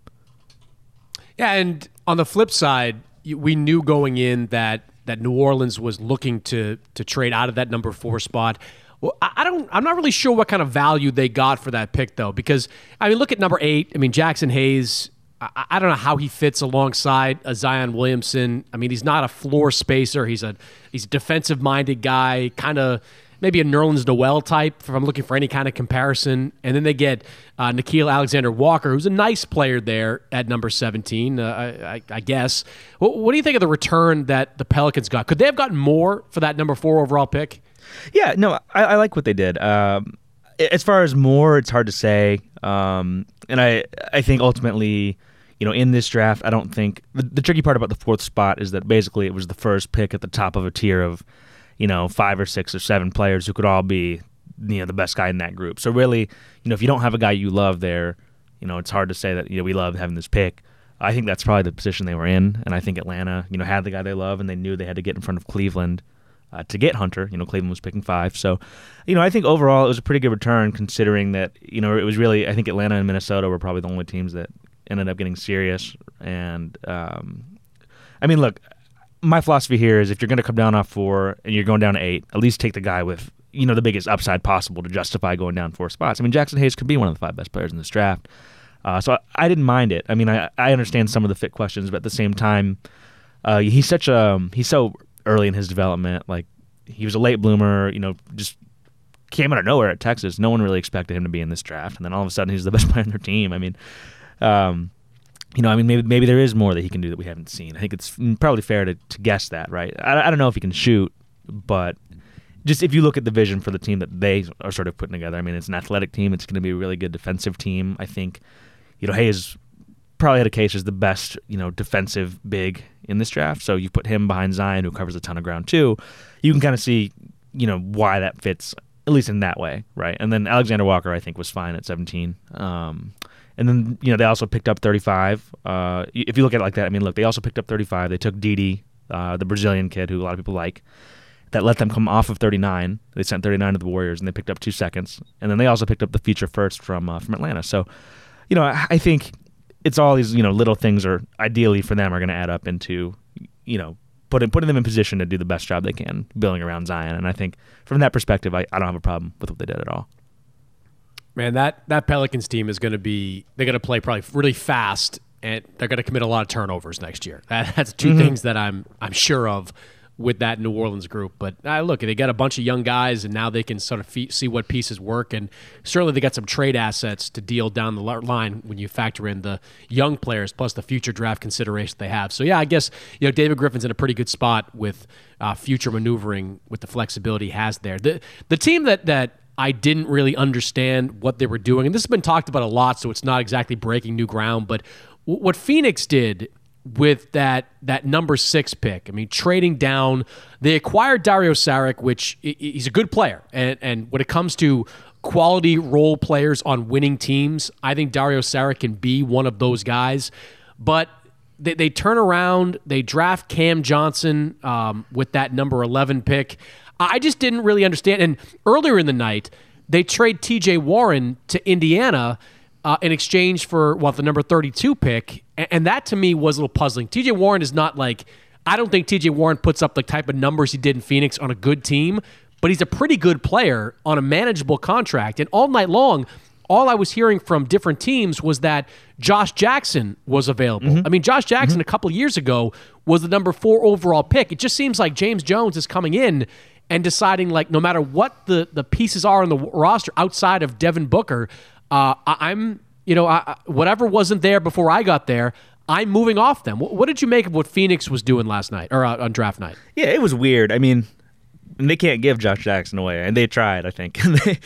Yeah, and on the flip side, we knew going in that that New Orleans was looking to to trade out of that number four spot. Well, I don't. I'm not really sure what kind of value they got for that pick, though, because I mean, look at number eight. I mean, Jackson Hayes. I, I don't know how he fits alongside a Zion Williamson. I mean, he's not a floor spacer. He's a he's a defensive minded guy, kind of maybe a Nerlens Noel type. If I'm looking for any kind of comparison, and then they get uh, Nickeil Alexander-Walker, who's a nice player there at number seventeen. Uh, I, I, I guess. What, what do you think of the return that the Pelicans got? Could they have gotten more for that number four overall pick? Yeah, no, I, I like what they did. Um, as far as more, it's hard to say. Um, and I, I think ultimately, you know, in this draft, I don't think the, the tricky part about the fourth spot is that basically it was the first pick at the top of a tier of, you know, five or six or seven players who could all be, you know, the best guy in that group. So really, you know, if you don't have a guy you love there, you know, it's hard to say that, you know, we love having this pick. I think that's probably the position they were in, and I think Atlanta, you know, had the guy they love, and they knew they had to get in front of Cleveland uh, to get Hunter. You know, Cleveland was picking five. So, you know, I think overall it was a pretty good return considering that, you know, it was really, I think Atlanta and Minnesota were probably the only teams that ended up getting serious. And, um, I mean, look, my philosophy here is if you're going to come down off four and you're going down to eight, at least take the guy with, you know, the biggest upside possible to justify going down four spots. I mean, Jackson Hayes could be one of the five best players in this draft. Uh, so I, I didn't mind it. I mean, I, I understand some of the fit questions, but at the same time, uh, he's such a he's so early in his development. Like, he was a late bloomer. You know, just came out of nowhere at Texas. No one really expected him to be in this draft, and then all of a sudden, he's the best player on their team. I mean, um, you know, I mean, maybe maybe there is more that he can do that we haven't seen. I think it's probably fair to, to guess that, right? I, I don't know if he can shoot, but just if you look at the vision for the team that they are sort of putting together, I mean, it's an athletic team. It's going to be a really good defensive team. I think, you know, Hayes probably had a case as the best, you know, defensive big in this draft. So you put him behind Zion, who covers a ton of ground too. You can kind of see, you know, why that fits, at least in that way, right? And then Alexander Walker, I think, was fine at seventeen. Um, and then, you know, they also picked up thirty-five. Uh, if you look at it like that, I mean, look, they also picked up thirty-five. They took Didi, uh, the Brazilian kid who a lot of people like. That let them come off of thirty-nine. They sent thirty-nine to the Warriors, and they picked up two seconds. And then they also picked up the feature first from uh, from Atlanta. So, you know, I, I think it's all these, you know, little things are ideally for them are going to add up into, you know, putting putting them in position to do the best job they can building around Zion. And I think from that perspective, I, I don't have a problem with what they did at all. Man, that, that Pelicans team is going to be, they're going to play probably really fast, and they're going to commit a lot of turnovers next year. That, that's two mm-hmm. things that I'm I'm sure of with that New Orleans group. But uh, look, they got a bunch of young guys, and now they can sort of fe- see what pieces work. And certainly they got some trade assets to deal down the line when you factor in the young players plus the future draft consideration they have. So, yeah, I guess, you know, David Griffin's in a pretty good spot with uh, future maneuvering with the flexibility he has there. The the team that, that I didn't really understand what they were doing. And this has been talked about a lot, so it's not exactly breaking new ground. But w- what Phoenix did with that that number six pick, I mean, trading down, they acquired Dario Saric, which he's a good player. And, and when it comes to quality role players on winning teams, I think Dario Saric can be one of those guys. But they, they turn around, they draft Cam Johnson um, with that number eleven pick. I just didn't really understand. And earlier in the night, they trade T J Warren to Indiana uh, in exchange for, well, the number thirty-two pick. And, and that to me was a little puzzling. T J Warren is not like, I don't think T J Warren puts up the type of numbers he did in Phoenix on a good team, but he's a pretty good player on a manageable contract. And all night long, all I was hearing from different teams was that Josh Jackson was available. Mm-hmm. I mean, Josh Jackson mm-hmm. a couple years ago was the number four overall pick. It just seems like James Jones is coming in and deciding, like, no matter what the, the pieces are on the roster outside of Devin Booker, uh, I, I'm, you know, I, whatever wasn't there before I got there, I'm moving off them. What, what did you make of what Phoenix was doing last night, or uh, on draft night? Yeah, it was weird. I mean, they can't give Josh Jackson away, and they tried, I think.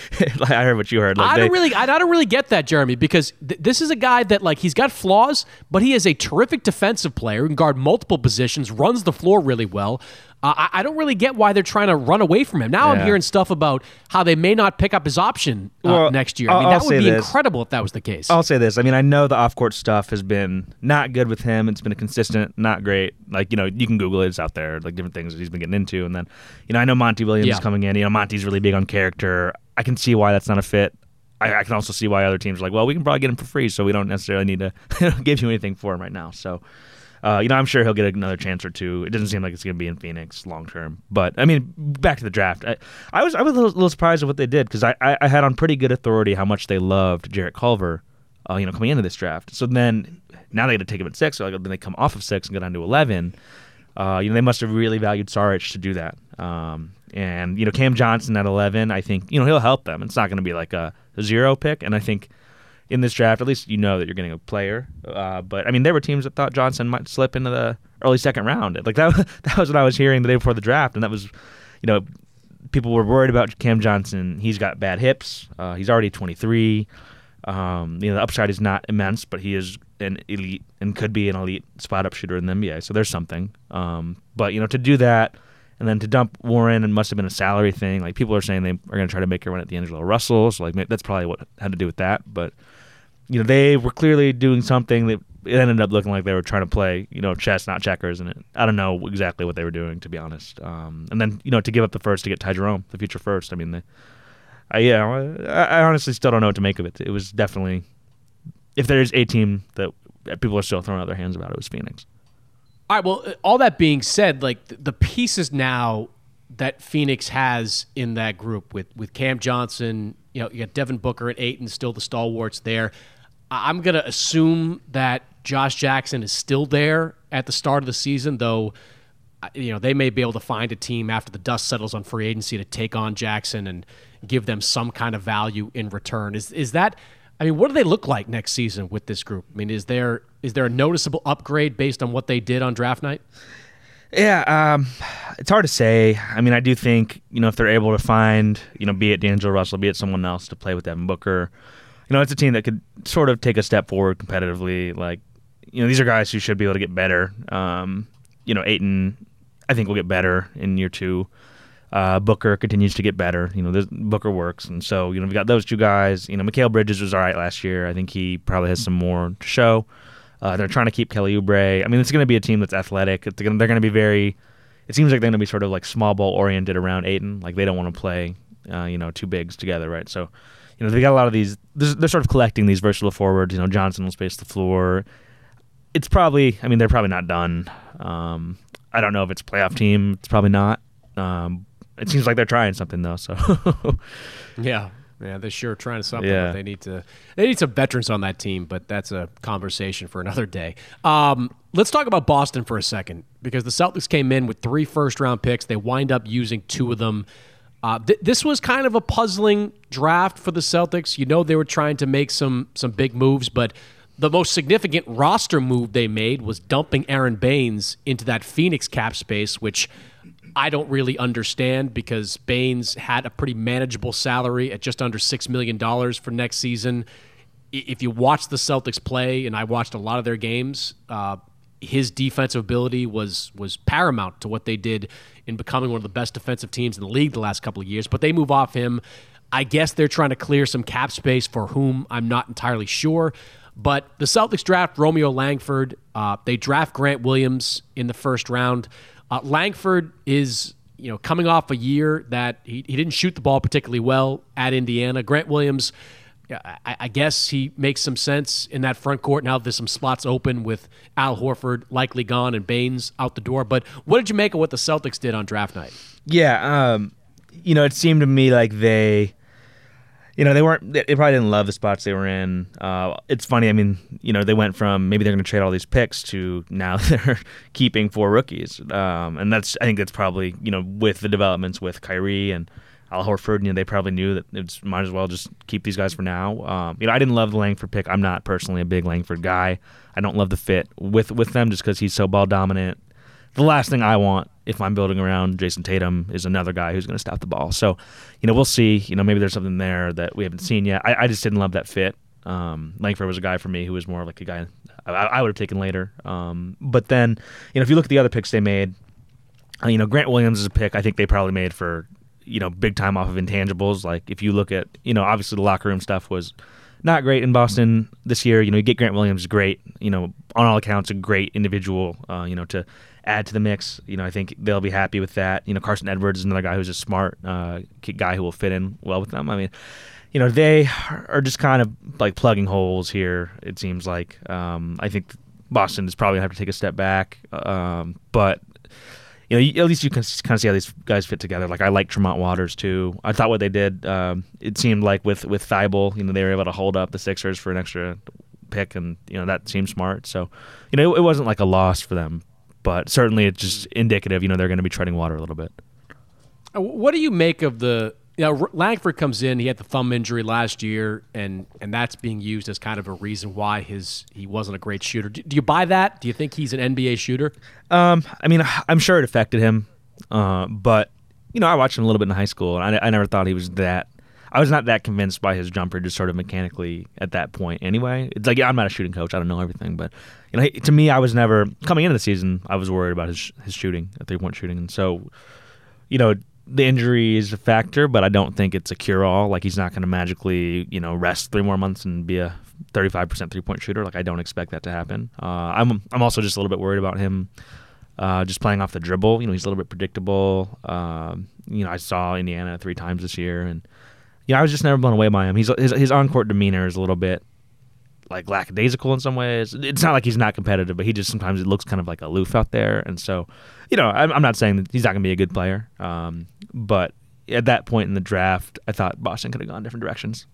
I heard what you heard. Like I they, don't really, I don't really get that, Jeremy, because th- this is a guy that, like, he's got flaws, but he is a terrific defensive player who can guard multiple positions, runs the floor really well. Uh, I, I don't really get why they're trying to run away from him. Now yeah. I'm hearing stuff about how they may not pick up his option uh, well, next year. I mean, I'll that would be this. incredible if that was the case. I'll say this. I mean, I know the off-court stuff has been not good with him. It's been consistent, not great. Like, you know, you can Google it. It's out there, like different things that he's been getting into. And then, you know, I know Monty Williams yeah. is coming in. You know, Monty's really big on character. I can see why that's not a fit. I, I can also see why other teams are like, well, we can probably get him for free, so we don't necessarily need to give you anything for him right now. So, Uh, you know, I'm sure he'll get another chance or two. It doesn't seem like it's going to be in Phoenix long term. But I mean, back to the draft. I, I was I was a little, little surprised at what they did because I, I, I had on pretty good authority how much they loved Jarrett Culver, uh, you know, coming into this draft. So then now they got to take him at six. So then they come off of six and go down to eleven. Uh, you know, they must have really valued Saric to do that. Um, and you know, Cam Johnson at eleven, I think you know he'll help them. It's not going to be like a, a zero pick, and I think. In this draft, at least you know that you're getting a player. Uh, but I mean, there were teams that thought Johnson might slip into the early second round. Like that, that was what I was hearing the day before the draft, and that was, you know, people were worried about Cam Johnson. He's got bad hips. Uh, he's already twenty-three. Um, you know, the upside is not immense, but he is an elite and could be an elite spot-up shooter in the N B A. So there's something. Um, but you know, to do that and then to dump Warren, it must have been a salary thing. Like people are saying they are going to try to make her run at D'Angelo Russell. So like that's probably what had to do with that, but. You know, they were clearly doing something that it ended up looking like they were trying to play, you know, chess, not checkers. And it, I don't know exactly what they were doing, to be honest. Um, and then, you know, to give up the first to get Ty Jerome, the future first. I mean, they, I, yeah, I, I honestly still don't know what to make of it. It was definitely, if there's a team that people are still throwing out their hands about, it was Phoenix. All right, well, all that being said, like the pieces now that Phoenix has in that group with, with Cam Johnson, you know, you got Devin Booker at eight and still the stalwarts there. I'm going to assume that Josh Jackson is still there at the start of the season, though, you know, they may be able to find a team after the dust settles on free agency to take on Jackson and give them some kind of value in return. Is is that, I mean, what do they look like next season with this group? I mean, is there is there a noticeable upgrade based on what they did on draft night? Yeah, um, it's hard to say. I mean, I do think, you know, if they're able to find, you know, be it D'Angelo Russell, be it someone else to play with Devin Booker, you know, it's a team that could sort of take a step forward competitively. Like, you know, these are guys who should be able to get better. Um, you know, Ayton, I think will get better in year two. Uh, Booker continues to get better. You know, Booker works. And so, you know, we've got those two guys. You know, Mikal Bridges was all right last year. I think he probably has some more to show. Uh, they're trying to keep Kelly Oubre. I mean, it's going to be a team that's athletic. It's gonna, they're going to be very – it seems like they're going to be sort of like small ball oriented around Ayton. Like they don't want to play, uh, you know, two bigs together, right? So, you know, they got a lot of these. They're sort of collecting these versatile forwards. You know, Johnson will space the floor. It's probably. I mean, they're probably not done. Um, I don't know if it's a playoff team. It's probably not. Um, it seems like they're trying something though. So. yeah, yeah, they're sure trying something. Yeah. But they need to. They need some veterans on that team, but that's a conversation for another day. Um, let's talk about Boston for a second because the Celtics came in with three first-round picks. They wind up using two of them. Uh, th- this was kind of a puzzling draft for the Celtics. You know they were trying to make some some big moves, but the most significant roster move they made was dumping Aaron Baines into that Phoenix cap space, which I don't really understand because Baynes had a pretty manageable salary at just under six million dollars for next season. If you watch the Celtics play, and I watched a lot of their games, uh, his defensive ability was was paramount to what they did in becoming one of the best defensive teams in the league the last couple of years. But they move off him. I guess they're trying to clear some cap space for whom I'm not entirely sure. But the Celtics draft Romeo Langford. Uh, they draft Grant Williams in the first round. Uh, Langford is, you know, coming off a year that he, he didn't shoot the ball particularly well at Indiana. Grant Williams, I, I guess he makes some sense in that front court now that there's some slots open with Al Horford likely gone and Baynes out the door. But what did you make of what the Celtics did on draft night? Yeah, um, you know, it seemed to me like they, you know, they weren't, they probably didn't love the spots they were in. Uh, it's funny, I mean, you know, they went from maybe they're going to trade all these picks to now they're keeping four rookies. Um, and that's, I think that's probably, you know, with the developments with Kyrie and Al Horford, you know, they probably knew that it might as well just keep these guys for now. Um, you know, I didn't love the Langford pick. I'm not personally a big Langford guy. I don't love the fit with, with them just because he's so ball dominant. The last thing I want if I'm building around Jason Tatum is another guy who's going to stop the ball. So, you know, we'll see. You know, maybe there's something there that we haven't seen yet. I, I just didn't love that fit. Um, Langford was a guy for me who was more like a guy I, I would have taken later. Um, but then, you know, if you look at the other picks they made, uh, you know, Grant Williams is a pick I think they probably made for, you know, big time off of intangibles. Like if you look at, you know, obviously the locker room stuff was not great in Boston this year. You know, you get Grant Williams, great, you know, on all accounts, a great individual, uh, you know, to add to the mix. You know, I think they'll be happy with that. You know, Carson Edwards is another guy who's a smart uh, guy who will fit in well with them. I mean, you know, they are just kind of like plugging holes here, it seems like. Um, I think Boston is probably going to have to take a step back. Um, but, you know, at least you can kind of see how these guys fit together. Like, I like Tremont Waters, too. I thought what they did, um, it seemed like with, with Thibault, you know, they were able to hold up the Sixers for an extra pick, and, you know, that seemed smart. So, you know, it, it wasn't like a loss for them. But certainly it's just indicative, you know, they're going to be treading water a little bit. What do you make of the, you know, Langford comes in, he had the thumb injury last year, and, and that's being used as kind of a reason why his he wasn't a great shooter. Do, do you buy that? Do you think he's an N B A shooter? Um, I mean, I'm sure it affected him, uh, but, you know, I watched him a little bit in high school, and I, I never thought he was that. I was not that convinced by his jumper, just sort of mechanically at that point anyway. It's like, yeah, I'm not a shooting coach. I don't know everything. But, you know, to me, I was never, coming into the season, I was worried about his his shooting, three-point shooting. And so, you know, the injury is a factor, but I don't think it's a cure-all. Like, he's not going to magically, you know, rest three more months and be a thirty-five percent three-point shooter. Like, I don't expect that to happen. Uh, I'm I'm also just a little bit worried about him uh, just playing off the dribble. You know, he's a little bit predictable. Um, you know, I saw Indiana three times this year, and yeah, I was just never blown away by him. He's his, his on-court demeanor is a little bit like lackadaisical in some ways. It's not like he's not competitive, but he just sometimes it looks kind of like aloof out there. And so, you know, I'm, I'm not saying that he's not going to be a good player, um, but at that point in the draft, I thought Boston could have gone different directions.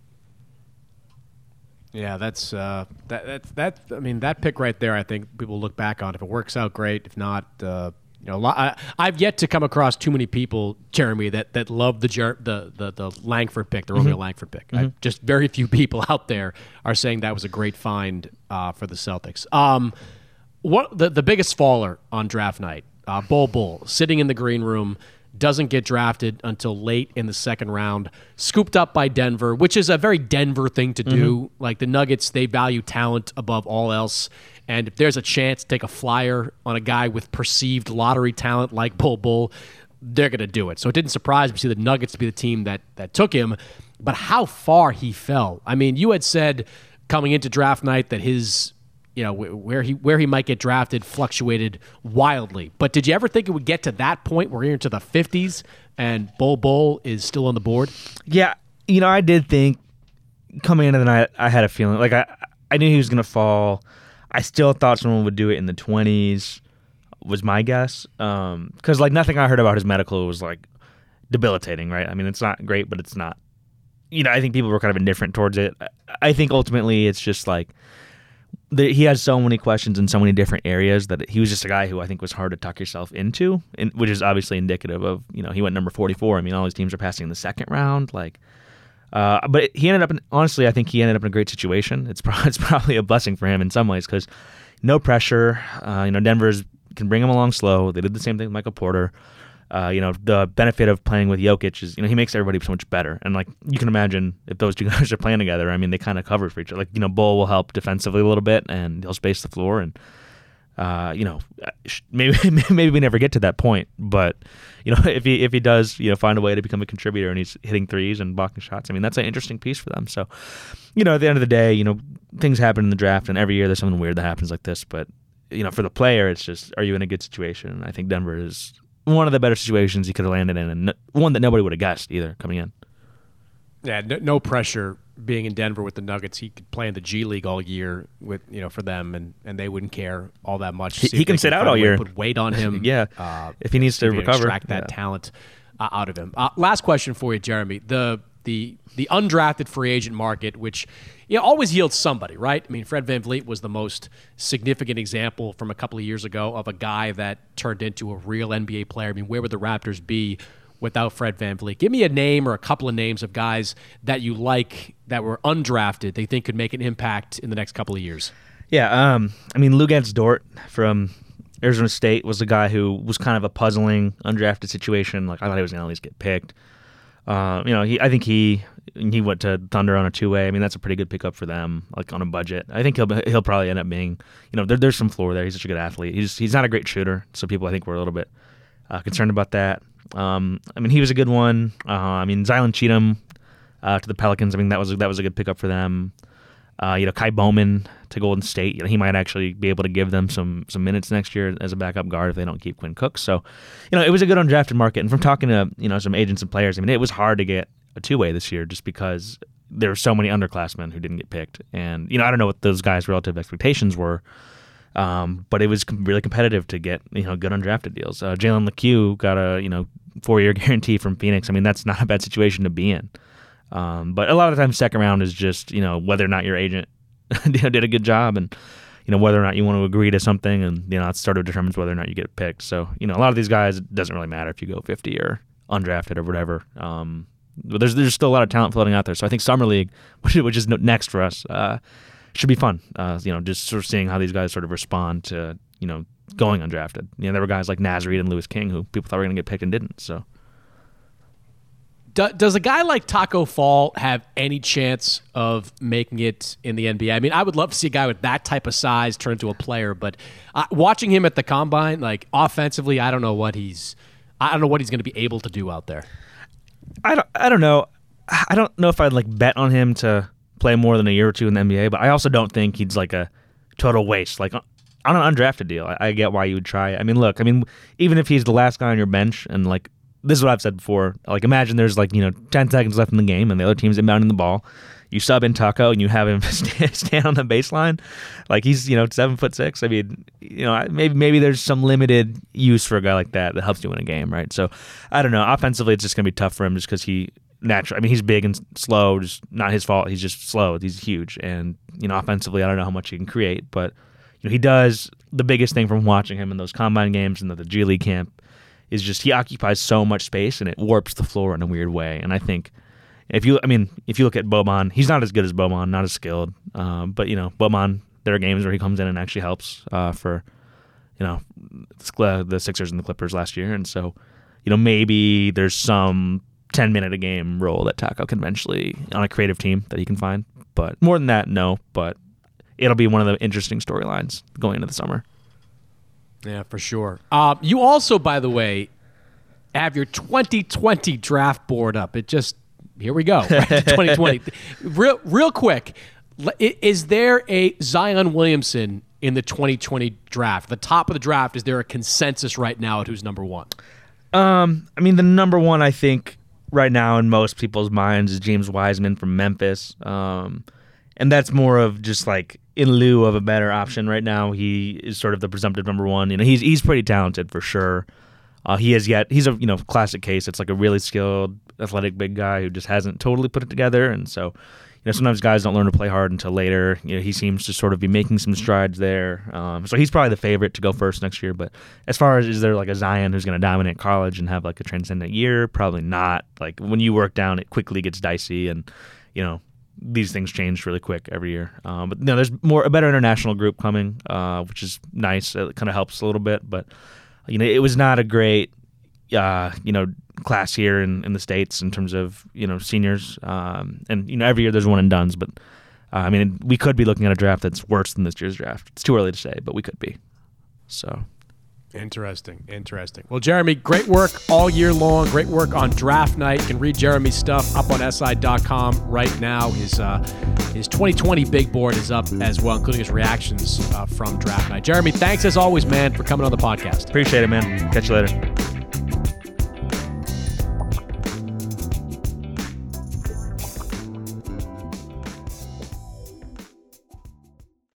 Yeah, that's uh, that that's that. I mean, that pick right there, I think people look back on. If it works out, great. If not, uh, you know, I, I've yet to come across too many people, Jeremy, that that love the the the, the Langford pick, the mm-hmm. Romeo Langford pick. Mm-hmm. I, just very few people out there are saying that was a great find uh, for the Celtics. Um, what the the biggest faller on draft night? Uh, Bol Bol sitting in the green room. Doesn't get drafted until late in the second round, scooped up by Denver, which is a very Denver thing to do. Mm-hmm. Like the Nuggets, they value talent above all else. And if there's a chance to take a flyer on a guy with perceived lottery talent like Bol Bol, they're going to do it. So it didn't surprise me to see the Nuggets to be the team that that took him. But how far he fell. I mean, you had said coming into draft night that his... you know, where he where he might get drafted fluctuated wildly. But did you ever think it would get to that point where you're into the fifties and Bol Bol is still on the board? Yeah, you know, I did think coming into the night, I had a feeling. Like, I, I knew he was going to fall. I still thought someone would do it in the twenties, was my guess. Because, um, like, nothing I heard about his medical was, like, debilitating, right? I mean, it's not great, but it's not. You know, I think people were kind of indifferent towards it. I think ultimately it's just, like, he has so many questions in so many different areas that he was just a guy who I think was hard to tuck yourself into, and, which is obviously indicative of, you know, he went number forty-four. I mean, all these teams are passing in the second round. Like, uh, but he ended up, in, honestly, I think he ended up in a great situation. It's, pro- it's probably a blessing for him in some ways because no pressure. Uh, you know, Denver's can bring him along slow. They did the same thing with Michael Porter. Uh, you know, the benefit of playing with Jokic is, you know, he makes everybody so much better. And, like, you can imagine if those two guys are playing together, I mean, they kind of cover for each other. Like, you know, Bull will help defensively a little bit, and he'll space the floor. And, uh, you know, maybe maybe we never get to that point. But, you know, if he if he does, you know, find a way to become a contributor and he's hitting threes and blocking shots, I mean, that's an interesting piece for them. So, you know, at the end of the day, you know, things happen in the draft, and every year there's something weird that happens like this. But, you know, for the player, it's just, are you in a good situation? I think Denver is one of the better situations he could have landed in, and one that nobody would have guessed either coming in. Yeah, no, no pressure being in Denver with the Nuggets. He could play in the G League all year with, you know, for them, and, and they wouldn't care all that much. He, he can sit out all year. Put weight on him. yeah, uh, if he needs to recover, extract that yeah. talent uh, out of him. Uh, last question for you, Jeremy. The the the undrafted free agent market, which you know, always yields somebody, right? I mean, Fred VanVleet was the most significant example from a couple of years ago of a guy that turned into a real N B A player. I mean, where would the Raptors be without Fred VanVleet? Give me a name or a couple of names of guys that you like that were undrafted, they think could make an impact in the next couple of years. Yeah, um, I mean, Luguentz Dort from Arizona State was a guy who was kind of a puzzling undrafted situation. Like, I thought he was going to at least get picked. Uh, you know, he I think he he went to Thunder on a two-way. I mean, that's a pretty good pickup for them, like on a budget. I think he'll he'll probably end up being, you know, there, there's some floor there. He's such a good athlete. He's he's not a great shooter, so people I think were a little bit uh, concerned about that. Um, I mean, he was a good one. Uh, I mean, Zylan Cheatham uh, to the Pelicans. I mean, that was that was a good pickup for them. Uh, you know, Kai Bowman to Golden State. You know, he might actually be able to give them some some minutes next year as a backup guard if they don't keep Quinn Cook. So, you know, it was a good undrafted market. And from talking to, you know, some agents and players, I mean, it was hard to get a two-way this year just because there were so many underclassmen who didn't get picked. And, you know, I don't know what those guys' relative expectations were, um, but it was com- really competitive to get, you know, good undrafted deals. Uh, Jalen LeCue got a, you know, four-year guarantee from Phoenix. I mean, that's not a bad situation to be in. Um, but a lot of times second round is just, you know, whether or not your agent did a good job and, you know, whether or not you want to agree to something, and, you know, that sort of determines whether or not you get picked. So, you know, a lot of these guys, it doesn't really matter if you go fifty or undrafted or whatever. Um, but there's there's still a lot of talent floating out there. So I think Summer League, which is next for us, uh, should be fun. Uh, you know, just sort of seeing how these guys sort of respond to, you know, going undrafted. You know, there were guys like Naz Reid and Louis King who people thought were going to get picked and didn't. So. Does a guy like Taco Fall have any chance of making it in the N B A? I mean, I would love to see a guy with that type of size turn into a player, but uh, watching him at the combine, like offensively, I don't know what he's, I don't know what he's going to be able to do out there. I don't, I don't know. I don't know if I'd like bet on him to play more than a year or two in the N B A, but I also don't think he's like a total waste. Like on an undrafted deal, I, I get why you would try it. I mean, look, I mean, even if he's the last guy on your bench and like. This is what I've said before. Like, imagine there's like, you know, ten seconds left in the game and the other team's inbounding the ball. You sub in Taco and you have him stand on the baseline. Like, he's, you know, seven foot six. I mean, you know, maybe maybe there's some limited use for a guy like that that helps you win a game, right? So, I don't know. Offensively, it's just going to be tough for him just because he naturally, I mean, he's big and slow. Just not his fault. He's just slow. He's huge. And, you know, offensively, I don't know how much he can create. But, you know, he does the biggest thing from watching him in those combine games and the, the G League camp is just he occupies so much space and it warps the floor in a weird way. And I think if you, I mean, if you look at Boban, he's not as good as Boban, not as skilled. Um, but, you know, Boban, there are games where he comes in and actually helps uh, for, you know, the Sixers and the Clippers last year. And so, you know, maybe there's some ten-minute-a-game role that Taco can eventually, on a creative team, that he can find. But more than that, no. But it'll be one of the interesting storylines going into the summer. Yeah, for sure. Uh, you also, by the way, have your twenty twenty draft board up. It just, here we go, right? twenty twenty. Real, real quick, is there a Zion Williamson in the twenty twenty draft? The top of the draft, is there a consensus right now at who's number one? Um, I mean, the number one, I think, right now in most people's minds is James Wiseman from Memphis. Um, and that's more of just like, in lieu of a better option right now, he is sort of the presumptive number one. You know, he's he's pretty talented for sure. Uh, he has yet he's a you know classic case. It's like a really skilled, athletic big guy who just hasn't totally put it together. And so, you know, sometimes guys don't learn to play hard until later. You know, he seems to sort of be making some strides there. Um, so he's probably the favorite to go first next year. But as far as is there like a Zion who's going to dominate college and have like a transcendent year? Probably not. Like when you work down, it quickly gets dicey, and you know. These things change really quick every year. Um, but you know, there's more a better international group coming, uh, which is nice. It kind of helps a little bit. But you know, it was not a great uh, you know, class here in, in the States in terms of, you know, seniors. Um, and, you know, every year there's one and dones, but uh, I mean, we could be looking at a draft that's worse than this year's draft. It's too early to say, but we could be. So. Interesting, interesting. Well, Jeremy, great work all year long. Great work on draft night. You can read Jeremy's stuff up on S I dot com right now. His uh, his twenty twenty big board is up as well, including his reactions uh, from draft night. Jeremy, thanks as always, man, for coming on the podcast. Appreciate it, man. Catch you later.